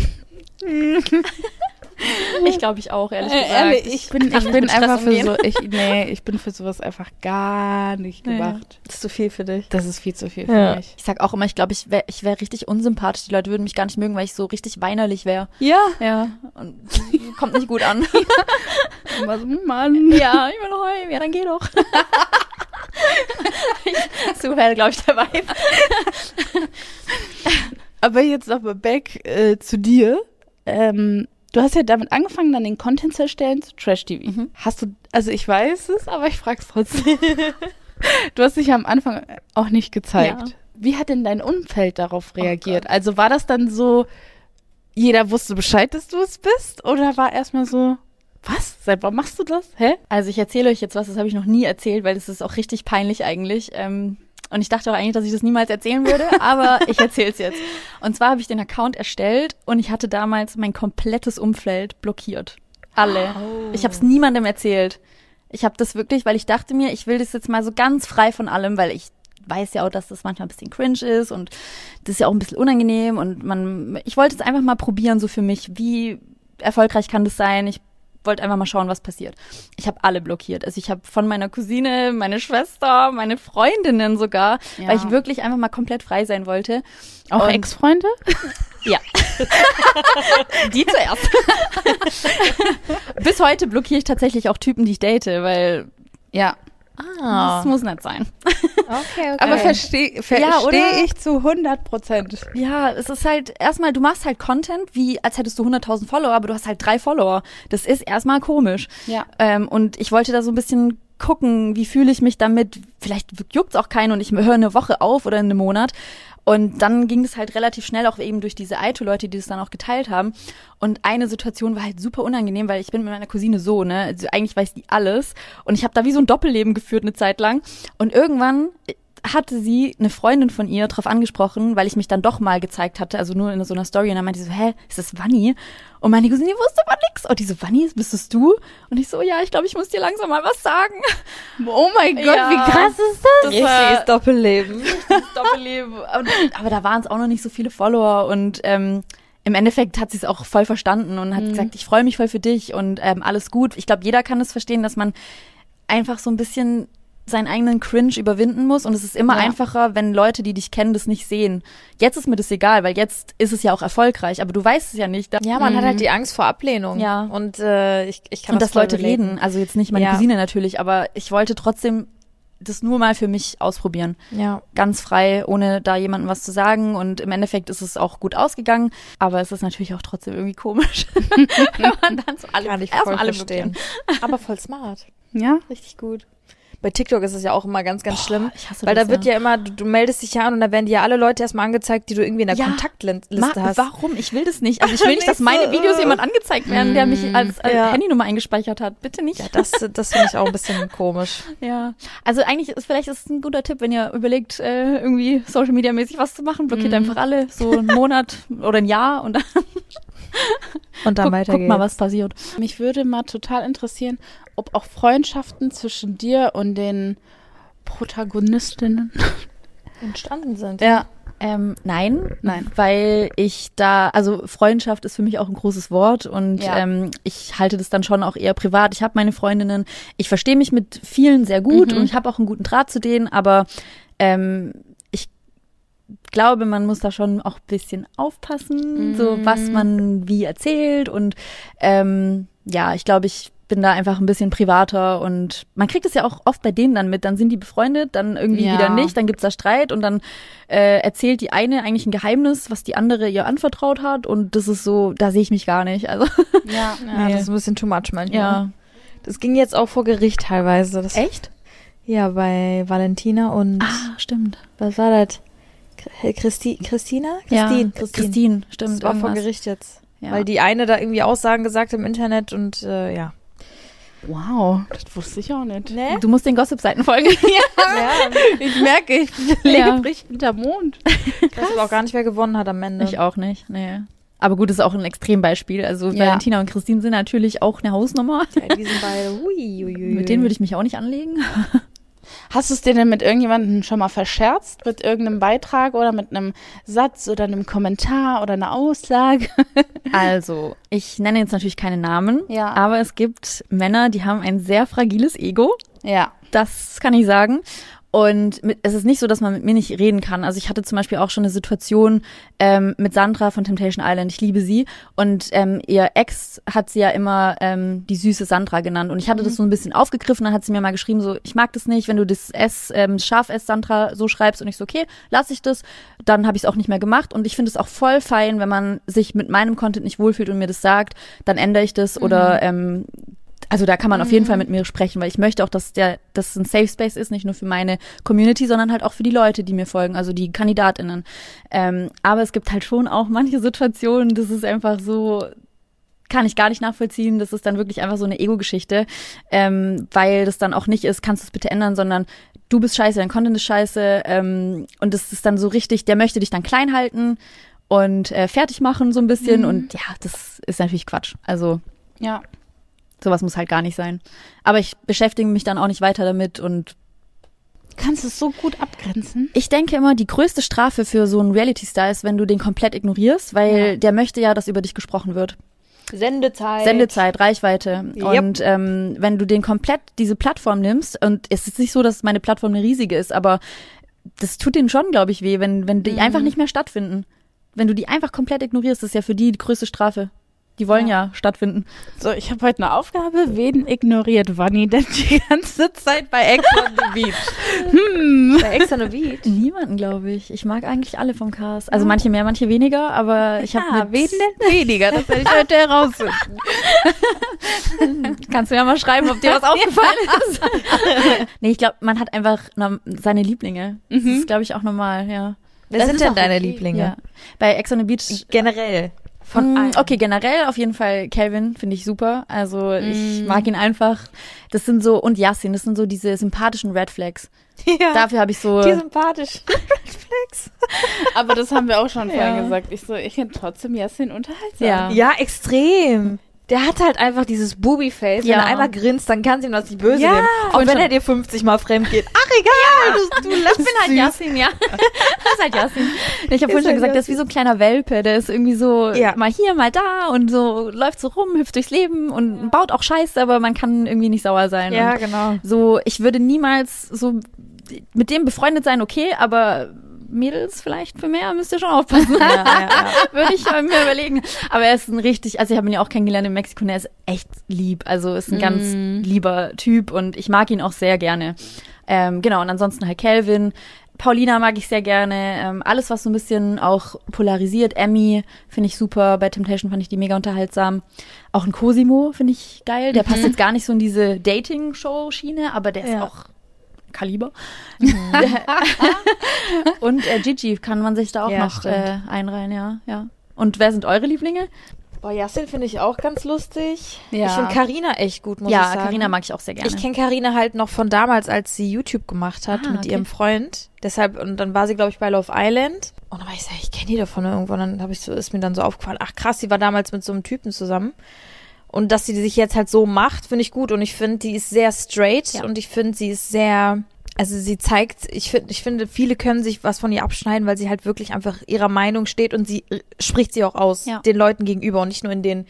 Ich glaube, ich auch, ehrlich gesagt. Ehrlich, ich bin einfach ich bin für sowas einfach gar nicht gemacht. Das ist zu viel für dich. Das ist viel zu viel für mich. Ich sag auch immer, ich glaube, ich wär richtig unsympathisch. Die Leute würden mich gar nicht mögen, weil ich so richtig weinerlich wäre. Ja. Ja. Und kommt nicht gut an. Immer so, Mann. Ja, ich will heulen. Ja, dann geh doch. So wäre, glaube ich, der Vibe. Aber jetzt nochmal back zu dir. Du hast ja damit angefangen, dann den Content zu erstellen zu Trash TV. Hast du, also ich weiß es, aber ich frage es trotzdem. Du hast dich ja am Anfang auch nicht gezeigt. Ja. Wie hat denn dein Umfeld darauf reagiert? Also war das dann so, jeder wusste Bescheid, dass du es bist? Oder war erstmal so, was? Seit wann machst du das? Hä? Also ich erzähle euch jetzt was, das habe ich noch nie erzählt, weil das ist auch richtig peinlich eigentlich. Und ich dachte auch eigentlich, dass ich das niemals erzählen würde, aber ich erzähle es jetzt. Und zwar habe ich den Account erstellt und ich hatte damals mein komplettes Umfeld blockiert. Alle. Oh. Ich habe es niemandem erzählt. Ich habe das wirklich, weil ich dachte mir, ich will das jetzt mal so ganz frei von allem, weil ich weiß ja auch, dass das manchmal ein bisschen cringe ist und das ist ja auch ein bisschen unangenehm und ich wollte es einfach mal probieren, so für mich. Wie erfolgreich kann das sein? Ich wollte einfach mal schauen, was passiert. Ich habe alle blockiert. Also ich habe von meiner Cousine, meine Schwester, meine Freundinnen sogar, weil ich wirklich einfach mal komplett frei sein wollte. Auch Ex-Freunde? Ja. Die zuerst. Bis heute blockiere ich tatsächlich auch Typen, die ich date, weil das muss nicht sein. Okay. Aber verstehe ich zu 100%. Ja, es ist halt erstmal, du machst halt Content, wie als hättest du 100.000 Follower, aber du hast halt 3 Follower. Das ist erstmal komisch. Ja. Und ich wollte da so ein bisschen gucken, wie fühle ich mich damit. Vielleicht juckt's auch keinen und ich höre eine Woche auf oder einen Monat. Und dann ging es halt relativ schnell auch eben durch diese Aito-Leute, die das dann auch geteilt haben. Und eine Situation war halt super unangenehm, weil ich bin mit meiner Cousine so, ne, also eigentlich weiß die alles. Und ich habe da wie so ein Doppelleben geführt eine Zeit lang. Und irgendwann hatte sie eine Freundin von ihr drauf angesprochen, weil ich mich dann doch mal gezeigt hatte, also nur in so einer Story. Und dann meinte sie so, ist das Vanni? Und meine Cousine wusste aber nix. Und die so, Vanni, bist das du? Und ich so, ja, ich glaube, ich muss dir langsam mal was sagen. Oh mein Gott, Ja. wie krass ist das? Richtiges Doppelleben. Doppelleben. Aber da waren es auch noch nicht so viele Follower und im Endeffekt hat sie es auch voll verstanden und hat gesagt, ich freue mich voll für dich und alles gut. Ich glaube, jeder kann es verstehen, dass man einfach so ein bisschen seinen eigenen Cringe überwinden muss und es ist immer einfacher, wenn Leute, die dich kennen, das nicht sehen. Jetzt ist mir das egal, weil jetzt ist es ja auch erfolgreich, aber du weißt es ja nicht. Ja, man hat halt die Angst vor Ablehnung. Ja. Und ich kann und dass voll Leute relaten. reden, also jetzt nicht meine Cousine natürlich, aber ich wollte trotzdem das nur mal für mich ausprobieren. Ja. Ganz frei, ohne da jemandem was zu sagen. Und im Endeffekt ist es auch gut ausgegangen. Aber es ist natürlich auch trotzdem irgendwie komisch. Wenn man dann so alle, Kann ich erstmal voll alle verstehen. blockieren. Aber voll smart. Ja. Richtig gut. Bei TikTok ist es ja auch immer ganz, ganz schlimm. Ich hasse Weil das, da wird ja immer, du meldest dich ja an und da werden dir ja alle Leute erstmal angezeigt, die du irgendwie in der Ja. Kontaktliste hast. Warum? Ich will das nicht. Also ich will nicht, dass Nicht meine so. Videos jemand angezeigt werden, der mich als Ja. Handynummer eingespeichert hat. Bitte nicht. Ja, das finde ich auch ein bisschen komisch. Ja, also eigentlich vielleicht ist es ein guter Tipp, wenn ihr überlegt, irgendwie Social Media mäßig was zu machen, blockiert einfach alle so einen Monat oder ein Jahr und dann Und dann guck mal, was passiert. Mich würde mal total interessieren, ob auch Freundschaften zwischen dir und den Protagonistinnen. entstanden sind. Ja. Nein, weil ich da, also Freundschaft ist für mich auch ein großes Wort und Ja. ich halte das dann schon auch eher privat. Ich habe meine Freundinnen, ich verstehe mich mit vielen sehr gut und ich habe auch einen guten Draht zu denen, aber ich glaube, man muss da schon auch ein bisschen aufpassen, so was man wie erzählt und ich glaube, ich bin da einfach ein bisschen privater und man kriegt es ja auch oft bei denen dann mit, dann sind die befreundet, dann irgendwie Ja. wieder nicht, dann gibt's da Streit und dann erzählt die eine eigentlich ein Geheimnis, was die andere ihr anvertraut hat und das ist so, da sehe ich mich gar nicht, also Ja. Ja, das ist ein bisschen too much manchmal. ja. Das ging jetzt auch vor Gericht teilweise. Das, Echt? ja, bei Valentina und Stimmt. was war das? Christina? Christine, stimmt. Das war vor irgendwas. Gericht jetzt. Ja. Weil die eine da irgendwie Aussagen gesagt hat im Internet und ja. Wow, das wusste ich auch nicht. Ne? Du musst den Gossip-Seiten folgen. Ja, Ich merke, ich Ja. lebe richtig hinterm Mond. ich weiß aber auch gar nicht, wer gewonnen hat am Ende. Ich auch nicht, nee. Aber gut, das ist auch ein Extrembeispiel. Also Ja. Valentina und Christine sind natürlich auch eine Hausnummer. Ja, die sind beide, hui. Mit denen würde ich mich auch nicht anlegen. Hast du es dir denn mit irgendjemandem schon mal verscherzt? Mit irgendeinem Beitrag oder mit einem Satz oder einem Kommentar oder einer Aussage? Also, ich nenne jetzt natürlich keine Namen, Ja. aber es gibt Männer, die haben ein sehr fragiles Ego. Ja. Das kann ich sagen. Und es ist nicht so, dass man mit mir nicht reden kann. Also ich hatte zum Beispiel auch schon eine Situation mit Sandra von Temptation Island. Ich liebe sie. Und ihr Ex hat sie ja immer die süße Sandra genannt. Und ich hatte das so ein bisschen aufgegriffen. Dann hat sie mir mal geschrieben, so, ich mag das nicht, wenn du das S, scharf S Sandra so schreibst. Und ich so, okay, lasse ich das. Dann habe ich es auch nicht mehr gemacht. Und ich finde es auch voll fein, wenn man sich mit meinem Content nicht wohlfühlt und mir das sagt, dann ändere ich das oder also da kann man auf jeden Fall mit mir sprechen, weil ich möchte auch, dass das ein Safe Space ist, nicht nur für meine Community, sondern halt auch für die Leute, die mir folgen, also die KandidatInnen. Aber es gibt halt schon auch manche Situationen, das ist einfach so, kann ich gar nicht nachvollziehen, das ist dann wirklich einfach so eine Ego-Geschichte, weil das dann auch nicht ist, kannst du es bitte ändern, sondern du bist scheiße, dein Content ist scheiße und das ist dann so richtig, der möchte dich dann klein halten und fertig machen so ein bisschen und ja, das ist natürlich Quatsch, also Ja. sowas muss halt gar nicht sein. Aber ich beschäftige mich dann auch nicht weiter damit und Kannst du es so gut abgrenzen? ich denke immer, die größte Strafe für so einen Reality-Star ist, wenn du den komplett ignorierst, weil der möchte ja, dass über dich gesprochen wird. Sendezeit, Reichweite. Yep. Und wenn du den komplett diese Plattform nimmst, und es ist nicht so, dass meine Plattform eine riesige ist, aber das tut denen schon, glaube ich, weh, wenn die einfach nicht mehr stattfinden. Wenn du die einfach komplett ignorierst, das ist ja für die größte Strafe. Die wollen ja stattfinden. So, ich habe heute eine Aufgabe. Wen ignoriert Vanni denn die ganze Zeit bei Ex on the Beach? Bei Ex on the Beach? Niemanden, glaube ich. Ich mag eigentlich alle vom Cast. Also manche mehr, manche weniger, aber ich habe wen denn weniger? Das werde ich heute herausfinden. Kannst du ja mal schreiben, ob dir was aufgefallen ist. Nee, ich glaube, man hat einfach seine Lieblinge. Das ist, glaube ich, auch normal, ja. Wer Das sind ist denn auch deine okay. Lieblinge? Ja. Bei Ex on the Beach Generell. Von allen. Okay, generell auf jeden Fall Calvin finde ich super. Also ich mag ihn einfach. Das sind so, und Yassin, das sind so diese sympathischen Red Flags. Ja. Dafür habe ich so... Die sympathisch. Netflix. Aber das haben wir auch schon vorhin Ja. gesagt. Ich finde trotzdem Yassin unterhaltsam. Ja. Ja, extrem. Der hat halt einfach dieses Booby-Face. Ja. Wenn er einmal grinst, dann kann sie ihm das nicht böse Ja. nehmen. Auch wenn er dir 50 Mal fremd geht. Ach, egal. Du lässt Ich bin halt Yassin, ja. Das ist halt Yassin. Ich habe vorhin schon halt gesagt, der ist wie so ein kleiner Welpe. Der ist irgendwie so Ja. mal hier, mal da und so läuft so rum, hüpft durchs Leben und baut auch Scheiße, aber man kann irgendwie nicht sauer sein. Ja, und genau. so, ich würde niemals so mit dem befreundet sein, okay, aber Mädels vielleicht für mehr, müsst ihr schon aufpassen. Würde ich mir überlegen. Aber er ist ein richtig, also ich habe ihn ja auch kennengelernt in Mexiko und er ist echt lieb. Also ist ein ganz lieber Typ und ich mag ihn auch sehr gerne. Genau, und ansonsten halt Calvin. Paulina mag ich sehr gerne. Alles, was so ein bisschen auch polarisiert. Emmy finde ich super. Bei Temptation fand ich die mega unterhaltsam. Auch ein Cosimo finde ich geil. Der passt jetzt gar nicht so in diese Dating-Show-Schiene, aber der ist auch Kaliber. Und Gigi kann man sich da auch Ja, noch stimmt. einreihen, ja. Und wer sind eure Lieblinge? Boah, Yassin finde ich auch ganz lustig. Ja. Ich finde Carina echt gut, muss ich Ja, sagen. Carina mag ich auch sehr gerne. Ich kenne Carina halt noch von damals, als sie YouTube gemacht hat mit okay. ihrem Freund. Deshalb, und dann war sie, glaube ich, bei Love Island. Und dann war ich so, ich kenne die doch von irgendwo. Und dann ist mir dann so aufgefallen, ach krass, die war damals mit so einem Typen zusammen. Und dass sie sich jetzt halt so macht, finde ich gut. Und ich finde, die ist sehr straight. Ja. Und ich finde, sie ist sehr, also sie zeigt, ich finde, viele können sich was von ihr abschneiden, weil sie halt wirklich einfach ihrer Meinung steht und sie spricht sie auch aus, den Leuten gegenüber und nicht nur in den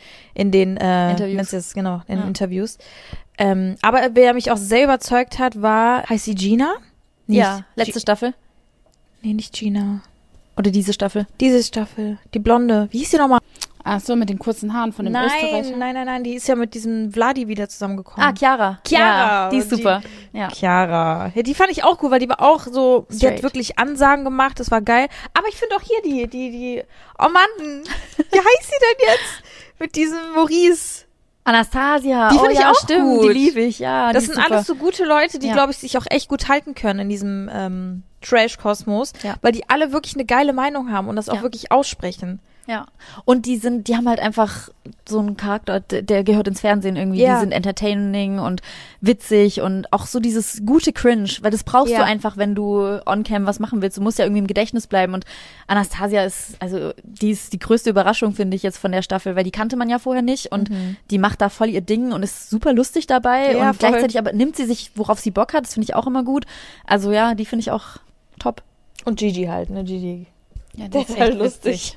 Interviews. Interviews. Aber wer mich auch sehr überzeugt hat, heißt sie Gina? Ja, letzte Staffel. Nee, nicht Gina. Oder diese Staffel. Diese Staffel. Die Blonde. Wie hieß die nochmal? Ach so, mit den kurzen Haaren von dem Österreicher. Nein. Die ist ja mit diesem Vladi wieder zusammengekommen. Ah, Chiara. Chiara. Ja, die ist super. Ja. Chiara. Ja, die fand ich auch gut, weil die war auch so, die Straight. hat wirklich Ansagen gemacht, das war geil. Aber ich finde auch hier die, oh Mann, wie heißt sie denn jetzt? Mit diesem Maurice. Anastasia. Die finde ich auch stimmt, gut. Die liebe ich, ja. Das die sind ist super. alles so gute Leute, die, Ja. glaube ich, sich auch echt gut halten können in diesem Trash-Kosmos, Ja. weil die alle wirklich eine geile Meinung haben und das auch Ja. wirklich aussprechen. Ja. Und die haben halt einfach so einen Charakter, der gehört ins Fernsehen irgendwie. Ja. Die sind entertaining und witzig und auch so dieses gute Cringe, weil das brauchst Ja. du einfach, wenn du on-cam was machen willst. Du musst ja irgendwie im Gedächtnis bleiben und Anastasia die ist die größte Überraschung, finde ich, jetzt von der Staffel, weil die kannte man ja vorher nicht und die macht da voll ihr Ding und ist super lustig dabei Ja, und voll. gleichzeitig aber nimmt sie sich, worauf sie Bock hat. Das finde ich auch immer gut. Also ja, die finde ich auch top. Und Gigi halt, ne, Gigi. Ja, Der ist halt lustig.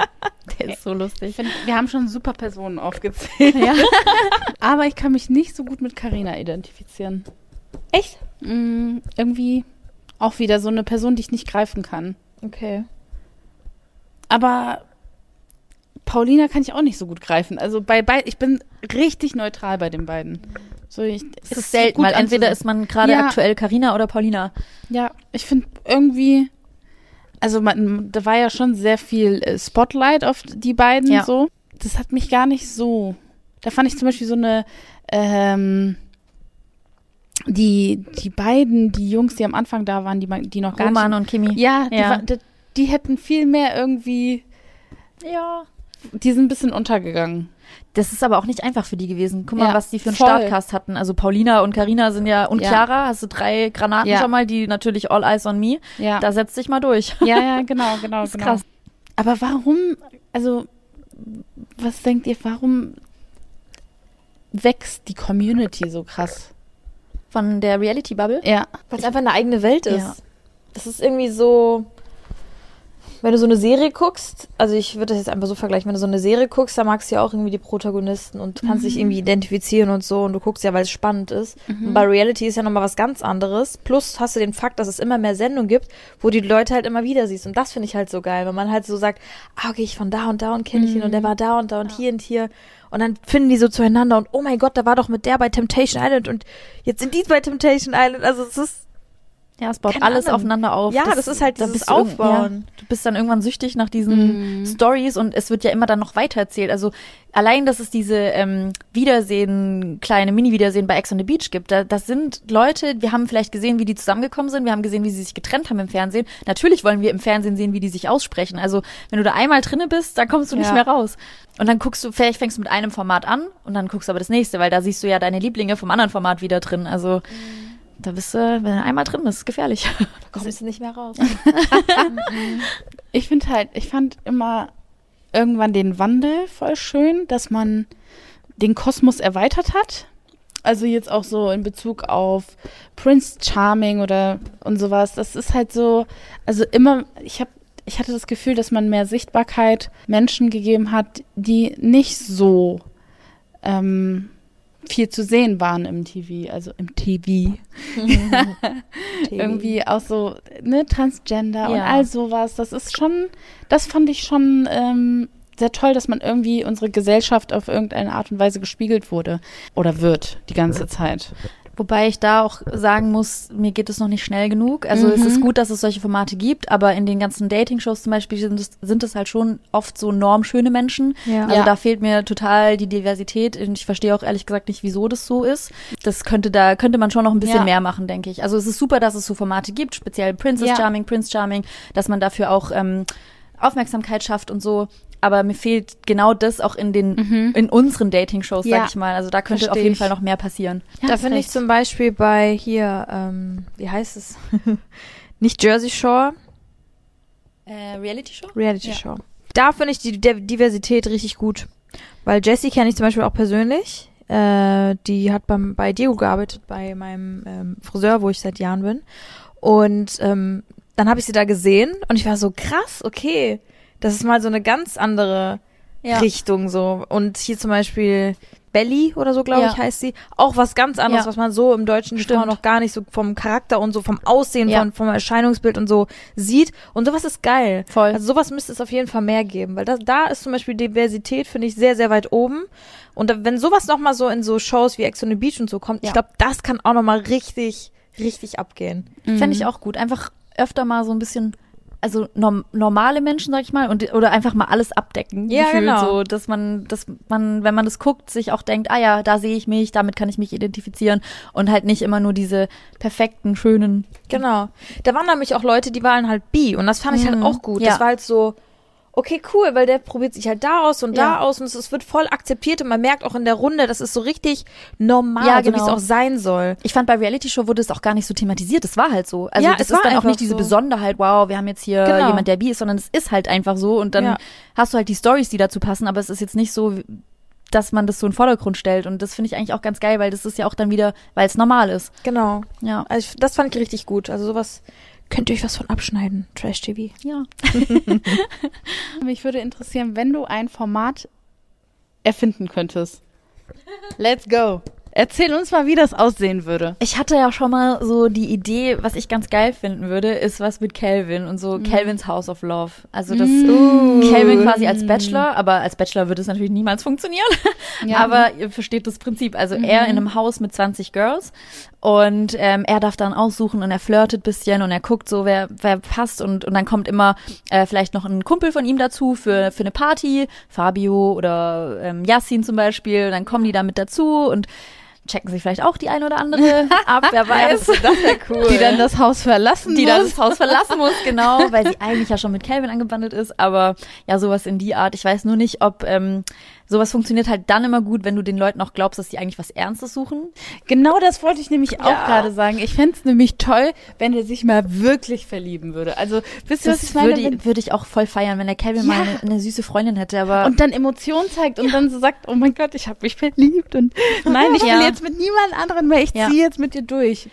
Der ist so lustig. Ich finde, wir haben schon super Personen aufgezählt. Ja. Aber ich kann mich nicht so gut mit Carina identifizieren. Echt? Irgendwie auch wieder so eine Person, die ich nicht greifen kann. Okay. Aber Paulina kann ich auch nicht so gut greifen. Also ich bin richtig neutral bei den beiden. So, Es ist selten, gut weil entweder anzusehen. ist man gerade Ja. aktuell Carina oder Paulina. Ja, ich finde irgendwie, also da war ja schon sehr viel Spotlight auf die beiden Ja. so. Das hat mich gar nicht so. Da fand ich zum Beispiel so eine, die beiden, die Jungs, die am Anfang da waren, die noch gar Roman nicht. und Kimi. Ja, Ja. die hätten viel mehr irgendwie, Ja. die sind ein bisschen untergegangen. Das ist aber auch nicht einfach für die gewesen. Guck mal, Ja, was die für einen voll. Startcast hatten. Also Paulina und Carina sind ja, und Ja. Chiara, hast du 3 Granaten Ja. schon mal, die natürlich all eyes on me. Ja, Da setzt dich mal durch. ja, genau. Das ist genau. krass. Aber warum, also, was denkt ihr, warum wächst die Community so krass? Von der Reality-Bubble. Ja. Weil es einfach eine eigene Welt ist. Ja. Das ist irgendwie so, wenn du so eine Serie guckst, also ich würde das jetzt einfach so vergleichen, wenn du so eine Serie guckst, da magst du ja auch irgendwie die Protagonisten und kannst dich irgendwie identifizieren und so und du guckst ja, weil es spannend ist. Und bei Reality ist ja nochmal was ganz anderes. Plus hast du den Fakt, dass es immer mehr Sendungen gibt, wo du die Leute halt immer wieder siehst. Und das finde ich halt so geil, wenn man halt so sagt, okay, ich von da und kenne ich ihn und der war da und hier und hier. Und dann finden die so zueinander und oh mein Gott, da war doch mit der bei Temptation Island und jetzt sind die bei Temptation Island. Also es ist Ja, es baut alles aufeinander auf. Ja, das ist halt dieses Aufbauen. Du bist dann irgendwann süchtig nach diesen Stories und es wird ja immer dann noch weiter erzählt. Also allein, dass es diese kleine Mini-Wiedersehen bei Ex on the Beach gibt, das sind Leute, wir haben vielleicht gesehen, wie die zusammengekommen sind, wir haben gesehen, wie sie sich getrennt haben im Fernsehen. Natürlich wollen wir im Fernsehen sehen, wie die sich aussprechen. Also wenn du da einmal drinne bist, dann kommst du nicht mehr raus. Und dann vielleicht fängst du mit einem Format an und dann guckst du aber das nächste, weil da siehst du ja deine Lieblinge vom anderen Format wieder drin. Also da bist du, wenn du einmal drin bist, gefährlich. Da kommst du nicht mehr raus. Ich fand immer irgendwann den Wandel voll schön, dass man den Kosmos erweitert hat. Also jetzt auch so in Bezug auf Prince Charming und sowas. Das ist halt so, also immer, ich hatte das Gefühl, dass man mehr Sichtbarkeit Menschen gegeben hat, die nicht so viel zu sehen waren im TV, also im TV. Irgendwie auch so, ne, Transgender und all sowas. Das fand ich schon sehr toll, dass man irgendwie unsere Gesellschaft auf irgendeine Art und Weise gespiegelt wurde oder wird die ganze Zeit. Wobei ich da auch sagen muss, mir geht es noch nicht schnell genug. Also es ist gut, dass es solche Formate gibt, aber in den ganzen Dating-Shows zum Beispiel sind es halt schon oft so normschöne Menschen. Ja. Also da fehlt mir total die Diversität. Und ich verstehe auch ehrlich gesagt nicht, wieso das so ist. Da könnte man schon noch ein bisschen mehr machen, denke ich. Also es ist super, dass es so Formate gibt, speziell Princess Charming, Prince Charming, dass man dafür auch Aufmerksamkeit schafft und so. Aber mir fehlt genau das auch in unseren Dating-Shows, sag ich mal. Also da könnte auf jeden Fall noch mehr passieren. Ja, da finde ich zum Beispiel bei hier, wie heißt es? Nicht Jersey Shore. Reality Show? Reality Show. Da finde ich die Diversität richtig gut. Weil Jessie kenne ich zum Beispiel auch persönlich. Die hat bei Diego gearbeitet, bei meinem Friseur, wo ich seit Jahren bin. Und dann habe ich sie da gesehen und ich war so, krass, okay. Das ist mal so eine ganz andere Richtung so. Und hier zum Beispiel Belly oder so, glaube ich, heißt sie. Auch was ganz anderes, was man so im deutschen Sprache noch gar nicht so vom Charakter und so vom Aussehen, vom Erscheinungsbild und so sieht. Und sowas ist geil. Voll. Also sowas müsste es auf jeden Fall mehr geben. Weil da ist zum Beispiel Diversität, finde ich, sehr, sehr weit oben. Und wenn sowas nochmal so in so Shows wie Ex on the Beach und so kommt, ich glaube, das kann auch nochmal richtig, richtig abgehen. Fände ich auch gut. Einfach öfter mal so ein bisschen, also normale Menschen, sag ich mal, oder einfach mal alles abdecken. Ja, gefühlt, genau. So, dass man, wenn man das guckt, sich auch denkt, ah ja, da sehe ich mich, damit kann ich mich identifizieren und halt nicht immer nur diese perfekten, schönen. Genau. Da waren nämlich auch Leute, die waren halt bi und das fand ich halt auch gut. Ja. Das war halt so, okay, cool, weil der probiert sich halt da aus und da aus und es wird voll akzeptiert und man merkt auch in der Runde, das ist so richtig normal, so wie es auch sein soll. Ich fand, bei Reality Show wurde es auch gar nicht so thematisiert, es war halt so. Also Ja, das es ist war dann auch einfach nicht diese so. Besonderheit, wow, wir haben jetzt hier jemand, der bi ist, sondern es ist halt einfach so und dann hast du halt die Storys, die dazu passen, aber es ist jetzt nicht so, dass man das so in den Vordergrund stellt und das finde ich eigentlich auch ganz geil, weil das ist ja auch dann wieder, weil es normal ist. Genau. Ja. Also das fand ich richtig gut. Also sowas könnt ihr euch was von abschneiden, Trash TV. Ja. Mich würde interessieren, wenn du ein Format erfinden könntest. Let's go. Erzähl uns mal, wie das aussehen würde. Ich hatte ja schon mal so die Idee, was ich ganz geil finden würde, ist was mit Calvin und so Calvins House of Love. Also das Calvin quasi als Bachelor, aber als Bachelor würde es natürlich niemals funktionieren. Ja. Aber ihr versteht das Prinzip. Also er in einem Haus mit 20 Girls und er darf dann aussuchen und er flirtet ein bisschen und er guckt so, wer passt und dann kommt immer vielleicht noch ein Kumpel von ihm dazu für eine Party, Fabio oder Yassin zum Beispiel. Und dann kommen die da mit dazu und checken sich vielleicht auch die eine oder andere ab, wer weiß. Das wäre cool. Die dann das Haus verlassen Die muss. dann das Haus verlassen muss, genau, weil sie eigentlich ja schon mit Calvin angebandelt ist, aber ja, sowas in die Art. Ich weiß nur nicht, ob sowas funktioniert halt dann immer gut, wenn du den Leuten auch glaubst, dass die eigentlich was Ernstes suchen. Genau das wollte ich nämlich auch gerade sagen. Ich fände es nämlich toll, wenn er sich mal wirklich verlieben würde. Also, wisst ihr, was ich Das meine? würde ich auch voll feiern, wenn der Calvin mal eine süße Freundin hätte, aber Und dann Emotionen zeigt und dann so sagt, oh mein Gott, ich habe mich verliebt und nein, ich will jetzt mit niemand anderen mehr, ich ziehe jetzt mit dir durch. Das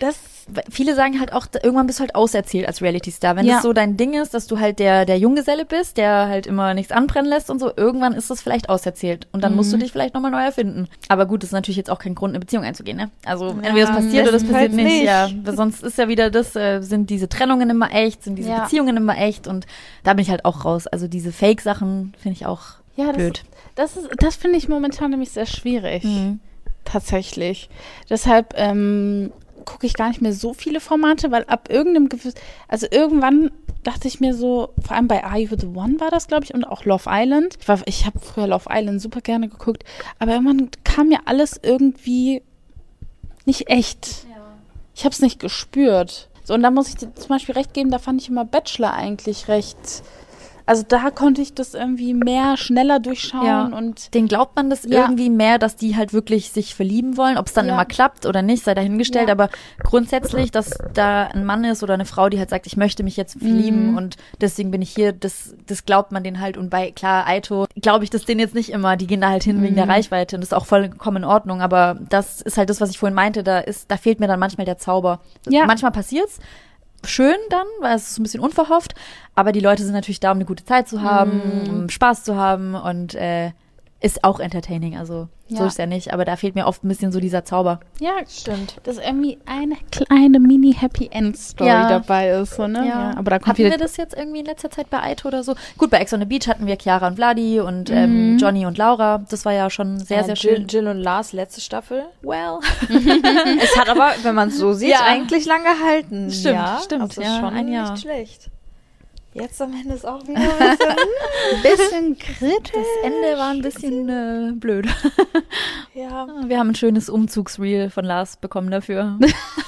viele sagen halt auch, irgendwann bist du halt auserzählt als Reality-Star. Wenn das so dein Ding ist, dass du halt der Junggeselle bist, der halt immer nichts anbrennen lässt und so, irgendwann ist das vielleicht auserzählt. Und dann musst du dich vielleicht nochmal neu erfinden. Aber gut, das ist natürlich jetzt auch kein Grund, eine Beziehung einzugehen, ne? Also entweder das passiert oder das passiert nicht. Ja, weil sonst ist ja wieder das, sind diese Trennungen immer echt, sind diese Beziehungen immer echt und da bin ich halt auch raus. Also diese Fake-Sachen finde ich auch blöd. Das finde ich momentan nämlich sehr schwierig. Tatsächlich. Deshalb gucke ich gar nicht mehr so viele Formate, weil ab irgendwann dachte ich mir so, vor allem bei Are You the One war das, glaube ich, und auch Love Island. Ich habe früher Love Island super gerne geguckt, aber irgendwann kam mir alles irgendwie nicht echt. Ja. Ich habe es nicht gespürt. So, und da muss ich dir zum Beispiel recht geben, da fand ich immer Bachelor eigentlich recht. Also da konnte ich das irgendwie schneller durchschauen und denen glaubt man das irgendwie mehr, dass die halt wirklich sich verlieben wollen. Ob es dann immer klappt oder nicht, sei dahingestellt. Aber grundsätzlich, dass da ein Mann ist oder eine Frau, die halt sagt, ich möchte mich jetzt verlieben und deswegen bin ich hier, das glaubt man denen halt. Und bei, klar, Aito, glaube ich das denen jetzt nicht immer. Die gehen da halt hin wegen der Reichweite und das ist auch vollkommen in Ordnung. Aber das ist halt das, was ich vorhin meinte, da fehlt mir dann manchmal der Zauber. Ja. Manchmal passiert's. Schön dann, weil es ist ein bisschen unverhofft, aber die Leute sind natürlich da, um eine gute Zeit zu haben, um Spaß zu haben und ist auch entertaining, also so ist ja nicht, aber da fehlt mir oft ein bisschen so dieser Zauber. Ja, stimmt. Dass irgendwie eine kleine Mini-Happy-End-Story dabei ist, so, ne? Ja. Aber da kommt hatten wir das jetzt irgendwie in letzter Zeit bei Aito oder so? Gut, bei Ex on the Beach hatten wir Chiara und Vladi und Johnny und Laura. Das war ja schon sehr, sehr schön. Jill und Lars, letzte Staffel. Well. Es hat aber, wenn man es so sieht, eigentlich lang gehalten. Stimmt. Das ist schon ein Jahr. Nicht schlecht. Jetzt am Ende ist auch wieder ein bisschen kritisch. Das Ende war ein bisschen blöd. Ja. Wir haben ein schönes Umzugsreel von Lars bekommen dafür.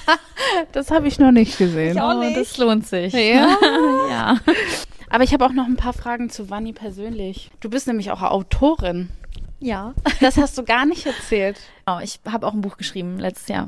Das habe ich noch nicht gesehen. Ich auch nicht. Das lohnt sich. Ja. Ja. Aber ich habe auch noch ein paar Fragen zu Vanni persönlich. Du bist nämlich auch Autorin. Ja. Das hast du gar nicht erzählt. Oh, ich habe auch ein Buch geschrieben letztes Jahr.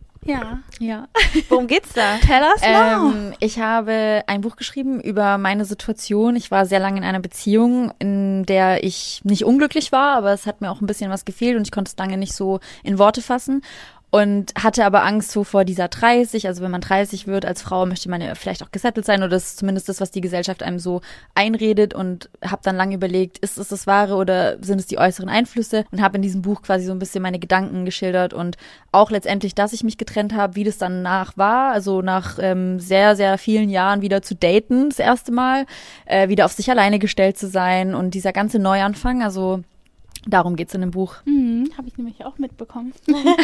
Ja. Worum geht's da? Tell us now. Ich habe ein Buch geschrieben über meine Situation. Ich war sehr lange in einer Beziehung, in der ich nicht unglücklich war, aber es hat mir auch ein bisschen was gefehlt und ich konnte es lange nicht so in Worte fassen. Und hatte aber Angst so vor dieser 30, also wenn man 30 wird als Frau, möchte man ja vielleicht auch gesettelt sein oder das ist zumindest das, was die Gesellschaft einem so einredet und habe dann lange überlegt, ist es das Wahre oder sind es die äußeren Einflüsse und habe in diesem Buch quasi so ein bisschen meine Gedanken geschildert und auch letztendlich, dass ich mich getrennt habe, wie das danach war, also nach sehr, sehr vielen Jahren wieder zu daten, das erste Mal, wieder auf sich alleine gestellt zu sein und dieser ganze Neuanfang, also darum geht's in dem Buch. Habe ich nämlich auch mitbekommen.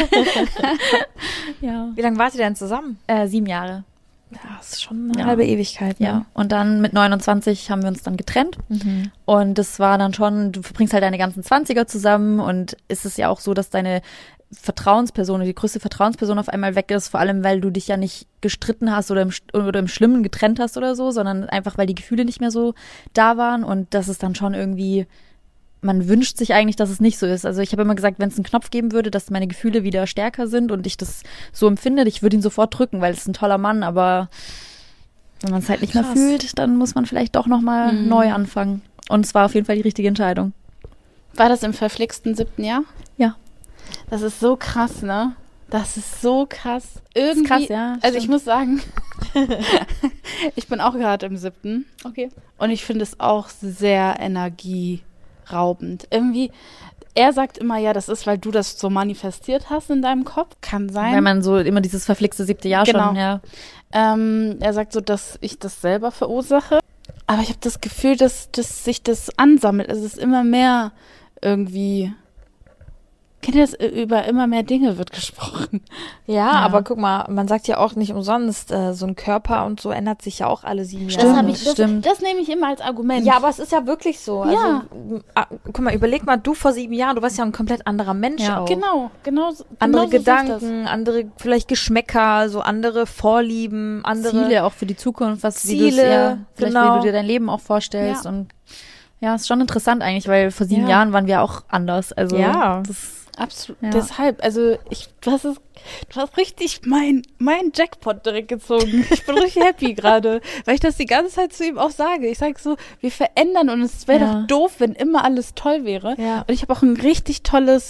Ja. Wie lange wart ihr denn zusammen? 7 Jahre. Ja, das ist schon eine halbe Ewigkeit. Ne? Ja, und dann mit 29 haben wir uns dann getrennt. Und das war dann schon, du verbringst halt deine ganzen 20er zusammen und ist es ja auch so, dass deine Vertrauensperson, die größte Vertrauensperson auf einmal weg ist, vor allem, weil du dich ja nicht gestritten hast oder im Schlimmen getrennt hast oder so, sondern einfach, weil die Gefühle nicht mehr so da waren und das ist dann schon irgendwie... Man wünscht sich eigentlich, dass es nicht so ist. Also ich habe immer gesagt, wenn es einen Knopf geben würde, dass meine Gefühle wieder stärker sind und ich das so empfinde, ich würde ihn sofort drücken, weil es ist ein toller Mann, aber wenn man es halt nicht mehr fühlt, dann muss man vielleicht doch nochmal neu anfangen. Und es war auf jeden Fall die richtige Entscheidung. War das im verflixten 7. Jahr? Ja. Das ist so krass, ne? Das ist so krass. Irgendwie, das ist krass, ja. Also ich muss sagen, ich bin auch gerade im 7. Okay. Und ich finde es auch sehr energieraubend. Irgendwie, er sagt immer, ja, das ist, weil du das so manifestiert hast in deinem Kopf. Kann sein. Weil man so immer dieses verflixte 7. Jahr schon, ja. Er sagt so, dass ich das selber verursache. Aber ich habe das Gefühl, dass sich das ansammelt. Also es ist immer mehr irgendwie... Kennt ihr das? Über immer mehr Dinge wird gesprochen. Ja, aber guck mal, man sagt ja auch nicht umsonst, so ein Körper und so ändert sich ja auch alle 7 Jahre. Das nehme ich immer als Argument. Ja, aber es ist ja wirklich so. Ja. Also, guck mal, überleg mal, du vor 7 Jahren, du warst ja ein komplett anderer Mensch auch. Genau andere so Gedanken, andere vielleicht Geschmäcker, so andere Vorlieben, andere Ziele auch für die Zukunft, was Ziele, wie du dir dein Leben auch vorstellst und ja, ist schon interessant eigentlich, weil vor 7 Jahren waren wir auch anders. Also das absolut. Ja. Deshalb, also du hast richtig mein Jackpot direkt gezogen. Ich bin richtig happy gerade, weil ich das die ganze Zeit zu ihm auch sage. Ich sage so, wir verändern und es wäre doch doof, wenn immer alles toll wäre. Ja. Und ich habe auch ein richtig tolles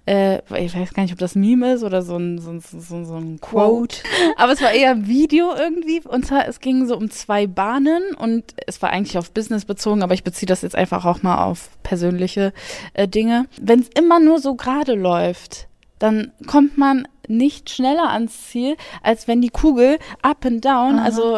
ich weiß gar nicht, ob das Meme ist oder so ein Quote, aber es war eher ein Video irgendwie. Und zwar, es ging so um 2 Bahnen und es war eigentlich auf Business bezogen, aber ich beziehe das jetzt einfach auch mal auf persönliche Dinge. Wenn es immer nur so gerade läuft, dann kommt man nicht schneller ans Ziel, als wenn die Kugel up and down, also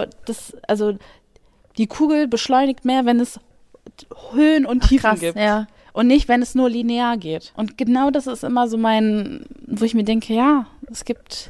die Kugel beschleunigt mehr, wenn es Höhen und Tiefen gibt. Ja. Und nicht, wenn es nur linear geht. Und genau das ist immer so wo ich mir denke, ja, es gibt.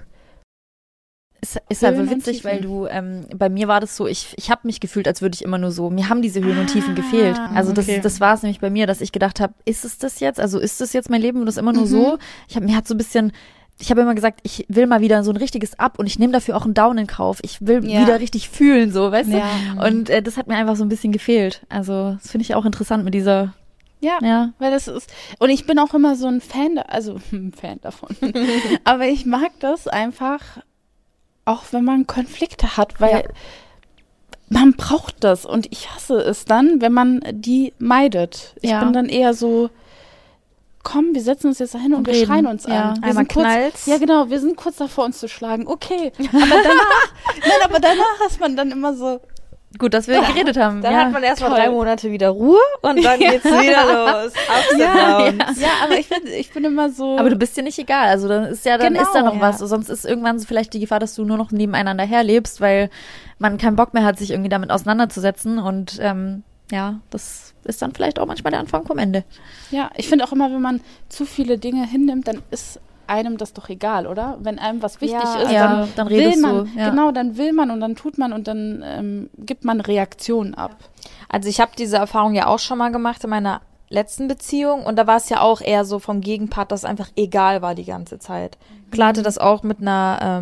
Ist aber Höhen und witzig, Tiefen. weil du, bei mir war das so, ich habe mich gefühlt, als würde ich immer nur so, mir haben diese Höhen und Tiefen gefehlt. Also okay. das war es nämlich bei mir, dass ich gedacht habe, ist es das jetzt? Also ist das jetzt mein Leben und das immer nur so? Mir hat so ein bisschen, ich habe immer gesagt, ich will mal wieder so ein richtiges Up und ich nehme dafür auch einen Down in Kauf. Ich will wieder richtig fühlen, so, weißt du? Und das hat mir einfach so ein bisschen gefehlt. Also das finde ich auch interessant mit dieser. Ja, weil das ist, und ich bin auch immer so ein Fan davon. Aber ich mag das einfach, auch wenn man Konflikte hat, weil man braucht das und ich hasse es dann, wenn man die meidet. Ich bin dann eher so, komm, wir setzen uns jetzt da hin und wir reden. schreien uns an. Wir Einmal sind kurz, knallt's. ja, genau, wir sind kurz davor, uns zu schlagen. Okay, aber danach ist man dann immer so, Gut, dass wir geredet haben. Dann hat man erstmal 3 Monate wieder Ruhe und dann geht's wieder los. Ups and Downs. ja, aber ich bin immer so. Aber du bist dir nicht egal, also dann ist da noch was. Sonst ist irgendwann vielleicht die Gefahr, dass du nur noch nebeneinander herlebst, weil man keinen Bock mehr hat, sich irgendwie damit auseinanderzusetzen und das ist dann vielleicht auch manchmal der Anfang vom Ende. Ja, ich finde auch immer, wenn man zu viele Dinge hinnimmt, dann ist einem das doch egal, oder? Wenn einem was wichtig ist, dann redest will man, du. Ja. Genau, dann will man und dann tut man und dann gibt man Reaktionen ab. Also ich habe diese Erfahrung ja auch schon mal gemacht in meiner letzten Beziehung und da war es ja auch eher so vom Gegenpart, dass es einfach egal war die ganze Zeit. Klar hatte das auch mit einer,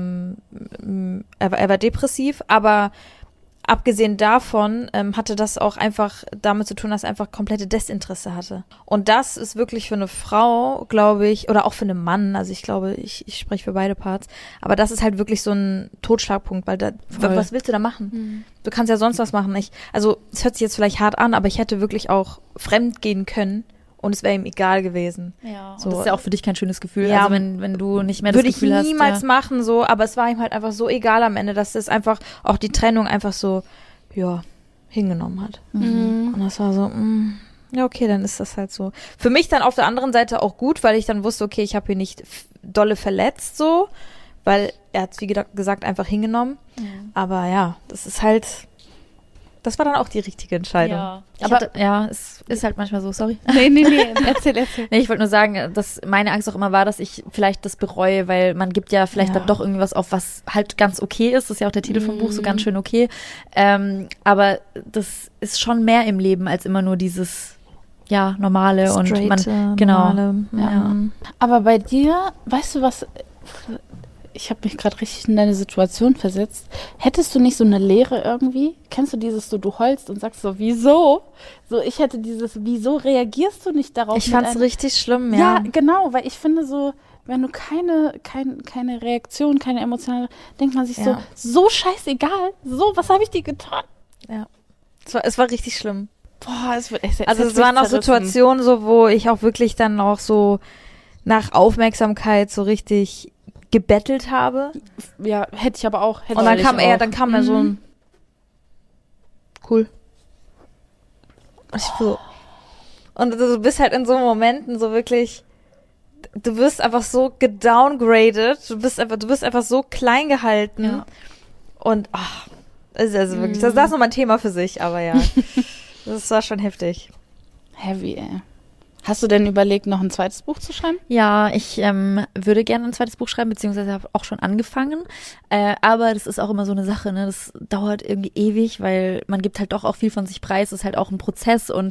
er war depressiv, aber abgesehen davon hatte das auch einfach damit zu tun, dass er einfach komplette Desinteresse hatte. Und das ist wirklich für eine Frau, glaube ich, oder auch für einen Mann, also ich glaube, ich spreche für beide Parts, aber das ist halt wirklich so ein Totschlagpunkt, weil was willst du da machen? Du kannst ja sonst was machen. Also es hört sich jetzt vielleicht hart an, aber ich hätte wirklich auch fremd gehen können und es wäre ihm egal gewesen. Ja, so. das ist ja auch für dich kein schönes Gefühl, Ja, also wenn du nicht mehr das Gefühl hast. Würde ich niemals machen, so, aber es war ihm halt einfach so egal am Ende, dass es einfach auch die Trennung einfach so, hingenommen hat. Und das war so, ja, okay, dann ist das halt so. Für mich dann auf der anderen Seite auch gut, weil ich dann wusste, okay, ich habe ihn nicht dolle verletzt, so, weil er hat es, wie gesagt, einfach hingenommen. Aber ja, das war dann auch die richtige Entscheidung. Ja. Aber es ist halt manchmal so, sorry. Nee, erzähl. Nee, ich wollte nur sagen, dass meine Angst auch immer war, dass ich vielleicht das bereue, weil man gibt ja vielleicht dann doch irgendwas auf, was halt ganz okay ist. Das ist ja auch der Titel vom Buch, so ganz schön okay. Aber das ist schon mehr im Leben als immer nur dieses, normale Straight, und man, genau. Normale, ja. Aber bei dir, weißt du was, ich habe mich gerade richtig in deine Situation versetzt. Hättest du nicht so eine Leere irgendwie? Kennst du dieses so, du heulst und sagst so, wieso? So, ich hätte dieses, wieso reagierst du nicht darauf? Ich fand's richtig schlimm, Ja, genau, weil ich finde so, wenn du keine Reaktion, keine emotionale, denkt man sich so scheißegal. So, was habe ich dir getan? Ja. Es war richtig schlimm. Boah, es waren auch Situationen so, wo ich auch wirklich dann auch so nach Aufmerksamkeit so richtig gebettelt habe. Ja, hätte ich aber auch. Und dann kam er so ein cool. Und du bist halt in so Momenten so wirklich, du wirst einfach so gedowngraded, du bist einfach so klein gehalten. Ja. Und das ist also wirklich, das ist nochmal ein Thema für sich, aber ja. Das war schon heftig. Heavy, ey. Hast du denn überlegt, noch ein zweites Buch zu schreiben? Ja, ich würde gerne ein zweites Buch schreiben, beziehungsweise habe auch schon angefangen. Aber das ist auch immer so eine Sache, ne? Das dauert irgendwie ewig, weil man gibt halt doch auch viel von sich preis. Das ist halt auch ein Prozess und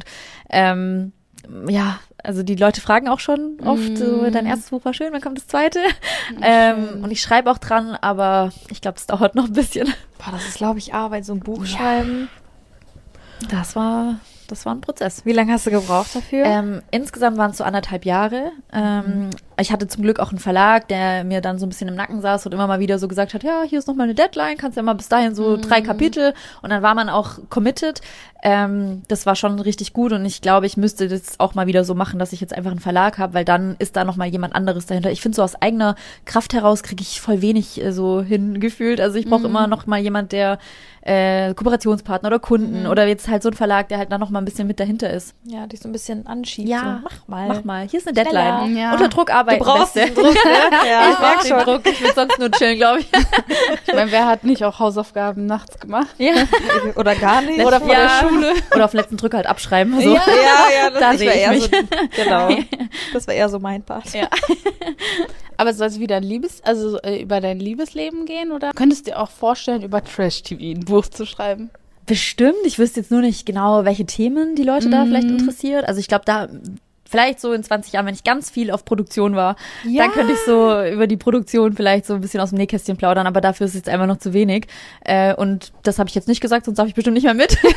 also die Leute fragen auch schon oft so, dein erstes Buch war schön, wann kommt das zweite? Und ich schreibe auch dran, aber ich glaube, es dauert noch ein bisschen. Boah, das ist, glaube ich, Arbeit, so ein Buch schreiben. Das war ein Prozess. Wie lange hast du gebraucht dafür? Insgesamt waren es so 1,5 Jahre. Ich hatte zum Glück auch einen Verlag, der mir dann so ein bisschen im Nacken saß und immer mal wieder so gesagt hat, ja, hier ist noch mal eine Deadline, kannst ja mal bis dahin so 3 Kapitel und dann war man auch committed. Das war schon richtig gut und ich glaube, ich müsste das auch mal wieder so machen, dass ich jetzt einfach einen Verlag habe, weil dann ist da noch mal jemand anderes dahinter. Ich finde, so aus eigener Kraft heraus kriege ich voll wenig so hingefühlt. Also ich brauche immer noch mal jemand, der Kooperationspartner oder Kunden oder jetzt halt so ein Verlag, der halt dann noch mal ein bisschen mit dahinter ist. Ja, dich so ein bisschen anschiebt. Ja, so, mach mal. Hier ist eine Deadline. Ja. Unter Druck arbeiten. Du brauchst den Druck, ne? Ja, Ich mag den Druck. Ich will sonst nur chillen, glaube ich. Ich meine, wer hat nicht auch Hausaufgaben nachts gemacht? Ja. Oder gar nicht. Oder vor ja. der Schule. Oder auf den letzten Drücker halt abschreiben. So. Ja, das Da ich sehe war ich eher mich. so, genau. Das war eher so mein Part. Ja. Aber soll es wieder über dein Liebesleben gehen oder könntest du dir auch vorstellen, über Trash-TV ein Buch zu schreiben? Bestimmt. Ich wüsste jetzt nur nicht genau, welche Themen die Leute da vielleicht interessiert. Also ich glaube, da vielleicht so in 20 Jahren, wenn ich ganz viel auf Produktion war, dann könnte ich so über die Produktion vielleicht so ein bisschen aus dem Nähkästchen plaudern, aber dafür ist es jetzt einfach noch zu wenig. Und das habe ich jetzt nicht gesagt, sonst darf ich bestimmt nicht mehr mit.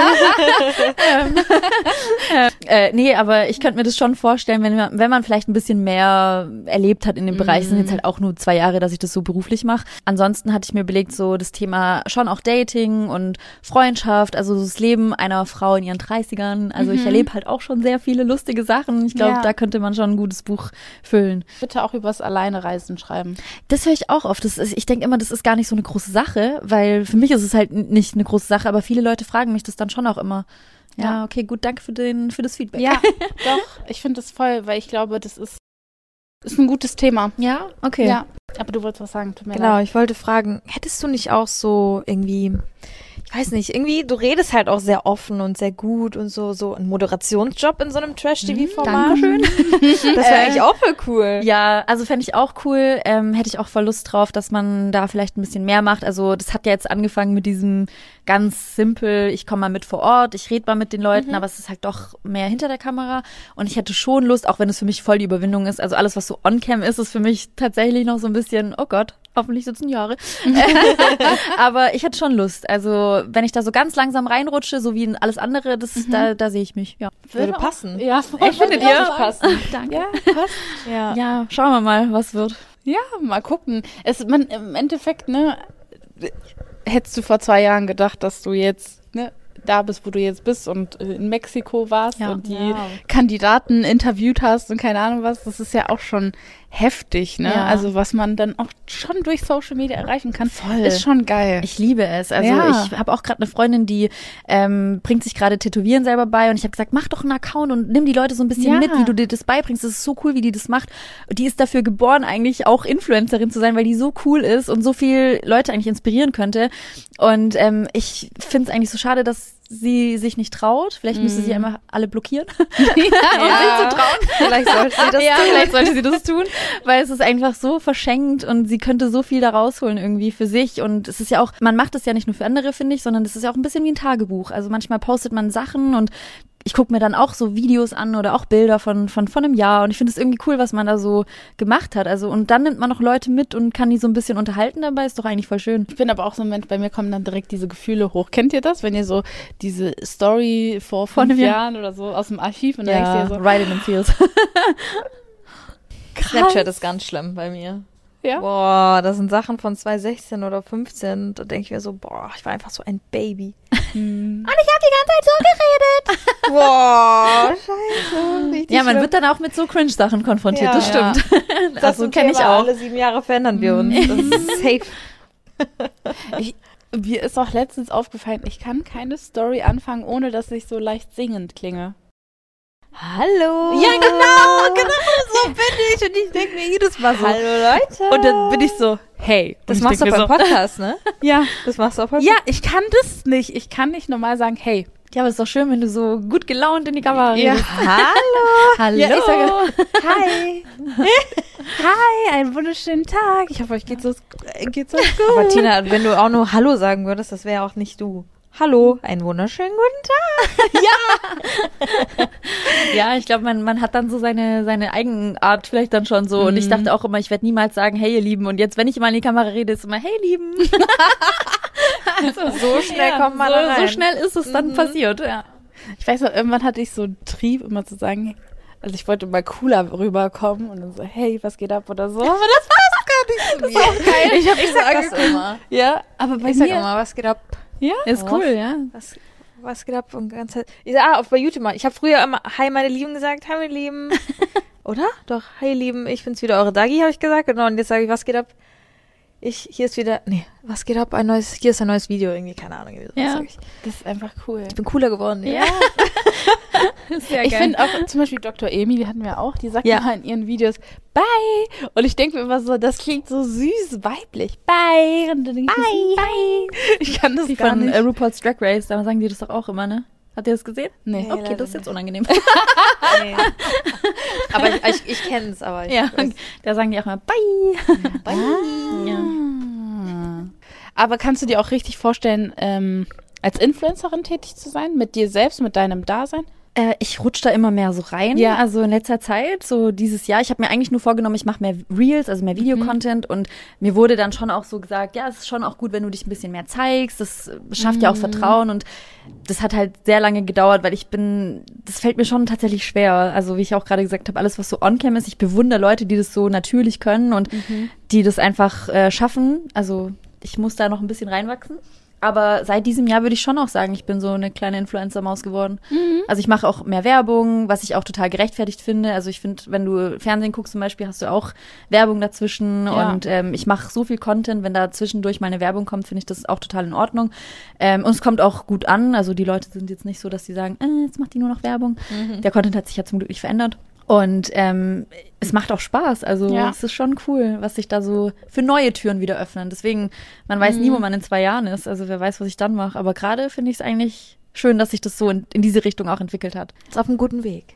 Nee, aber ich könnte mir das schon vorstellen, wenn man vielleicht ein bisschen mehr erlebt hat in dem Bereich. Es sind jetzt halt auch nur 2 Jahre, dass ich das so beruflich mache. Ansonsten hatte ich mir überlegt, so das Thema schon auch Dating und Freundschaft, also das Leben einer Frau in ihren 30ern. Also ich erlebe halt auch schon sehr viele lustige Sachen. Ich glaube, da könnte man schon ein gutes Buch füllen. Bitte auch übers Alleinereisen schreiben. Das höre ich auch oft. Ich denke immer, das ist gar nicht so eine große Sache, weil für mich ist es halt nicht eine große Sache, aber viele Leute fragen mich das dann schon auch immer. Ja, okay, gut, danke für das Feedback. Ja, doch. Ich finde das voll, weil ich glaube, das ist ein gutes Thema. Ja, okay. Ja, aber du wolltest was sagen, tut mir Genau, leid. ich wollte fragen, hättest du nicht auch so irgendwie, ich weiß nicht, irgendwie, du redest halt auch sehr offen und sehr gut und so einen Moderationsjob in so einem Trash-TV-Format. Dankeschön. Das wäre eigentlich auch voll cool. Ja, also fände ich auch cool. Hätte ich auch voll Lust drauf, dass man da vielleicht ein bisschen mehr macht. Also das hat ja jetzt angefangen mit diesem ganz simpel, ich komme mal mit vor Ort, ich rede mal mit den Leuten, aber es ist halt doch mehr hinter der Kamera. Und ich hätte schon Lust, auch wenn es für mich voll die Überwindung ist, also alles, was so on-cam ist für mich tatsächlich noch so ein bisschen, oh Gott, hoffentlich sitzen Jahre. Aber ich hätte schon Lust. Also wenn ich da so ganz langsam reinrutsche, so wie in alles andere, da sehe ich mich. Ja. Würde passen. Ja, voll. Echt, findet ihr? Passen. Danke. Ja, passt. Ja. Ja, schauen wir mal, was wird. Ja, mal gucken. Im Endeffekt, ne, hättest du vor 2 Jahren gedacht, dass du jetzt, ne, da bist, wo du jetzt bist und in Mexiko warst und die Kandidaten interviewt hast und keine Ahnung was, das ist ja auch schon heftig, ne? Ja. Also was man dann auch schon durch Social Media erreichen kann, Voll. ist schon geil. Ich liebe es. Also Ja. ich habe auch gerade eine Freundin, die bringt sich gerade Tätowieren selber bei und ich habe gesagt, mach doch einen Account und nimm die Leute so ein bisschen Ja. mit, wie du dir das beibringst. Das ist so cool, wie die das macht. Und die ist dafür geboren, eigentlich auch Influencerin zu sein, weil die so cool ist und so viel Leute eigentlich inspirieren könnte. Und ich finde es eigentlich so schade, dass sie sich nicht traut. Vielleicht müsste sie einmal alle blockieren. Ja. Vielleicht sollte sie das Ja, tun. vielleicht sollte sie das tun, weil es ist einfach so verschenkt und sie könnte so viel da rausholen irgendwie für sich und es ist ja auch, man macht es ja nicht nur für andere, finde ich, sondern es ist ja auch ein bisschen wie ein Tagebuch. Also manchmal postet man Sachen und ich gucke mir dann auch so Videos an oder auch Bilder von einem Jahr und ich finde es irgendwie cool, was man da so gemacht hat. Also und dann nimmt man noch Leute mit und kann die so ein bisschen unterhalten dabei, ist doch eigentlich voll schön. Ich bin aber auch so ein Mensch, bei mir kommen dann direkt diese Gefühle hoch. Kennt ihr das, wenn ihr so diese Story vor 5 einem Jahr. Jahren oder so aus dem Archiv und dann denkst du dir so, right in the feels. Snapchat ist ganz schlimm bei mir. ja? Boah, das sind Sachen von 2016 oder 15. Da denke ich mir so, boah, ich war einfach so ein Baby. Und ich habe die ganze Zeit so geredet. Boah, scheiße. Richtig Ja, man schlimm. wird dann auch mit so Cringe-Sachen konfrontiert, Ja. das stimmt. Das Also sind kenne ich Thema, auch. Alle 7 Jahre verändern wir uns. Das ist safe. Mir ist auch letztens aufgefallen, ich kann keine Story anfangen, ohne dass ich so leicht singend klinge. Hallo. Ja, genau, so bin ich. Und ich denke mir jedes Mal so. Hallo Leute. Und dann bin ich so, hey. das Und ich machst du denk beim mir Podcast, ne? So, ja. Das machst du auch beim Ja, ich kann das nicht. Ich kann nicht normal sagen, hey. Ja, aber es ist doch schön, wenn du so gut gelaunt in die Kamera Ja. redest. Hallo. Hallo. Ja, ich sage, hi. Hi, einen wunderschönen Tag. Ich hoffe, euch geht's gut. Aber Tina, wenn du auch nur Hallo sagen würdest, das wäre auch nicht du. Hallo, einen wunderschönen guten Tag. Ja, ich glaube, man hat dann so seine Eigenart vielleicht dann schon so. Und ich dachte auch immer, ich werde niemals sagen, hey, ihr Lieben. Und jetzt, wenn ich mal in die Kamera rede, ist immer, hey, Lieben. So schnell Ja, kommt man da rein. so schnell ist es dann passiert, ja. Ich weiß noch, irgendwann hatte ich so einen Trieb, immer zu sagen, Also ich wollte mal cooler rüberkommen und dann so, hey, was geht ab oder so. Aber das passt gar nicht zu mir. Auch geil. Ich sag das immer. Ja, aber bei Ich sag mir... immer, was geht ab? Ja? Ist cool, ja. Was geht ab? Und ganz ich sag, auf bei YouTube mal. Ich habe früher immer Hi meine Lieben gesagt. Hi meine Lieben. Oder? Doch, hi ihr Lieben, ich bin's wieder, eure Dagi, habe ich gesagt. Genau, und jetzt sage ich, was geht ab? Hier ist wieder, was geht ab? Hier ist ein neues Video, irgendwie, keine Ahnung. Ja. Sag ich. Das ist einfach cool. Ich bin cooler geworden. Ja. Sehr Ich geil. finde auch zum Beispiel Dr. Emi, die hatten wir auch, die sagt Ja. immer in ihren Videos, bye. Und ich denke mir immer so, das klingt so süß, weiblich. Bye. Und dann denk ich so, bye. Ich kann das die gar von nicht. RuPaul's Drag Race, da sagen die das doch auch immer, ne? Habt ihr das gesehen? Nee. Nee. Okay, leider das ist jetzt unangenehm. Nee. Aber ich kenne es, aber ich Ja, weiß- da sagen die auch mal Bye. Ja. Aber kannst du dir auch richtig vorstellen, als Influencerin tätig zu sein? Mit dir selbst, mit deinem Dasein? Ich rutsche da immer mehr so rein. Ja. Also in letzter Zeit, so dieses Jahr, ich habe mir eigentlich nur vorgenommen, ich mache mehr Reels, also mehr Videocontent und mir wurde dann schon auch so gesagt, ja, es ist schon auch gut, wenn du dich ein bisschen mehr zeigst, das schafft ja auch Vertrauen und das hat halt sehr lange gedauert, weil das fällt mir schon tatsächlich schwer. Also wie ich auch gerade gesagt habe, alles, was so on-cam ist, ich bewundere Leute, die das so natürlich können und die das einfach schaffen. Also ich muss da noch ein bisschen reinwachsen. Aber seit diesem Jahr würde ich schon auch sagen, ich bin so eine kleine Influencer-Maus geworden. Also ich mache auch mehr Werbung, was ich auch total gerechtfertigt finde. Also ich finde, wenn du Fernsehen guckst zum Beispiel, hast du auch Werbung dazwischen. Ja. Und ich mache so viel Content, wenn da zwischendurch mal eine Werbung kommt, finde ich das auch total in Ordnung. Und es kommt auch gut an. Also die Leute sind jetzt nicht so, dass sie sagen, jetzt macht die nur noch Werbung. Der Content hat sich ja zum Glück nicht verändert. Und es macht auch Spaß. Also Ja. es ist schon cool, was sich da so für neue Türen wieder öffnen. Deswegen, man weiß nie, wo man in 2 Jahren ist. Also wer weiß, was ich dann mache. Aber gerade finde ich es eigentlich schön, dass sich das so in diese Richtung auch entwickelt hat. Ist auf einem guten Weg.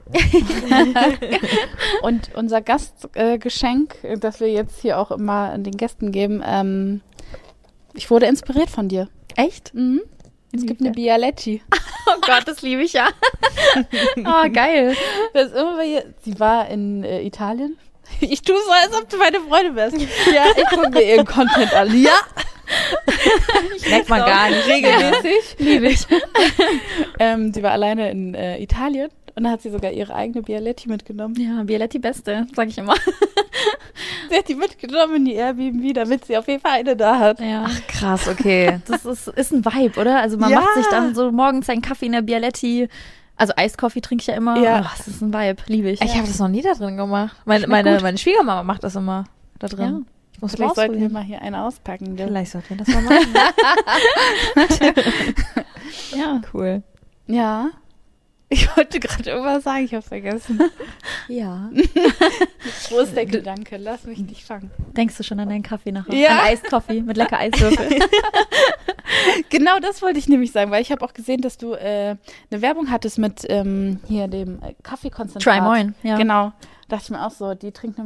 Und unser Gastgeschenk, das wir jetzt hier auch immer den Gästen geben, ich wurde inspiriert von dir. Echt? Mhm. Es gibt eine Bialetti. Oh Gott, das liebe ich ja. Oh, geil. Das ist immer sie war in Italien. Ich tue so, als ob du meine Freundin wärst. Ja, ich gucke mir ihren Content an. Ja, Merkt man gar nicht. regelmäßig. Liebe ich. Sie war alleine in Italien und dann hat sie sogar ihre eigene Bialetti mitgenommen. Ja, Bialetti Beste, sag ich immer. Sie hat die mitgenommen in die Airbnb, damit sie auf jeden Fall eine da hat. Ja. Ach krass, okay. Das ist ein Vibe, oder? Also man Ja. macht sich dann so morgens seinen Kaffee in der Bialetti. Also Eiskoffee trinke ich ja immer. Ja. Oh, das ist ein Vibe, liebe ich. Ich habe das noch nie da drin gemacht. Schmeckt gut. Meine Schwiegermama macht das immer da drin. Ja. Ich muss Vielleicht mal sollten wir ausprobieren. mal hier eine auspacken. gell? Vielleicht sollten wir das mal machen. Ja. Cool. Ja. Ich wollte gerade irgendwas sagen, ich habe vergessen. Ja. Wo ist der Gedanke? Lass mich nicht fangen. Denkst du schon an deinen Kaffee nachher? Ja. An Eiskoffee mit lecker Eiswürfel. Genau das wollte ich nämlich sagen, weil ich habe auch gesehen, dass du eine Werbung hattest mit hier dem Kaffeekonzentrat. Try Moin, ja. Genau. Dachte ich mir auch so,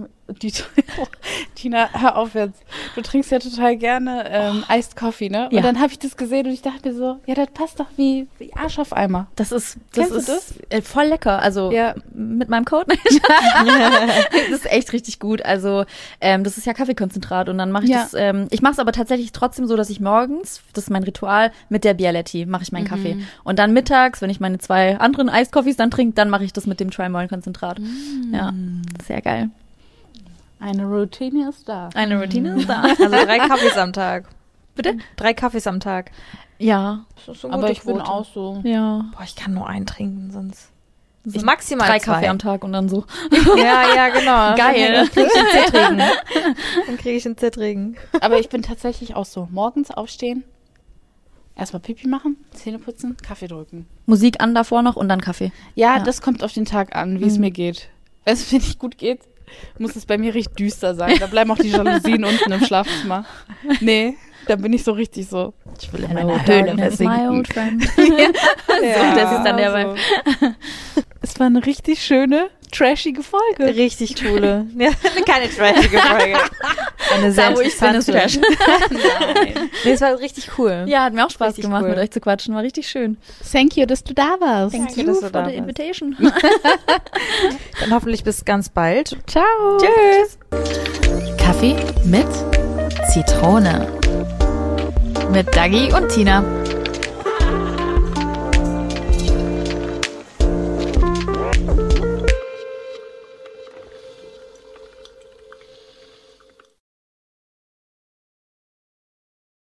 Tina, hör auf jetzt. Du trinkst ja total gerne Iced Coffee, ne? Ja. Und dann habe ich das gesehen und ich dachte mir so, ja, das passt doch wie Arsch auf Eimer. Das ist Kennst du voll lecker. Also Ja. mit meinem Code. Das ist echt richtig gut. Also das ist ja Kaffeekonzentrat und dann mache ich Ja. das. Ich mache es aber tatsächlich trotzdem so, dass ich morgens, das ist mein Ritual, mit der Bialetti mache ich meinen Kaffee. Und dann mittags, wenn ich meine 2 anderen Eiskoffees dann trinke, dann mache ich das mit dem Try-Moin-Konzentrat. Ja, sehr geil. Eine Routine ist da. Eine Routine ist da. Also 3 Kaffees am Tag. Bitte? 3 Kaffees am Tag. Ja, Das ist eine Aber gute ich bin Quote. auch so. ja. Boah, ich kann nur einen trinken, sonst. So maximal 3 2. Kaffee am Tag und dann so. Ja, genau. Geil. Dann kriege ich einen Zittrigen. Dann kriege ich einen Zittrigen. Aber ich bin tatsächlich auch so. Morgens aufstehen, erstmal Pipi machen, Zähne putzen, Kaffee drücken. Musik an davor noch und dann Kaffee. Ja, Ja. das kommt auf den Tag an, wie es mir geht. Wenn es mir nicht gut geht, muss es bei mir richtig düster sein. Da bleiben auch die Jalousien unten im Schlafzimmer. Nee, da bin ich so richtig so. Ich will in meiner Höhle Darkness, my versinken. old friend. Ja, das ist dann der Vibe. Es war eine richtig schöne, trashige Folge. Richtig coole. Ja, keine trashige Folge. Eine sehr Da, wo ich bin, ist interessante. Nein. Nee, es war richtig cool. Ja, hat mir auch Spaß Richtig gemacht, cool. mit euch zu quatschen. War richtig schön. Thank you, dass du da warst. Thank you, dass du da for the warst. invitation. Dann hoffentlich bis ganz bald. Ciao. Tschüss. Kaffee mit Zitrone. Mit Dagi und Tina.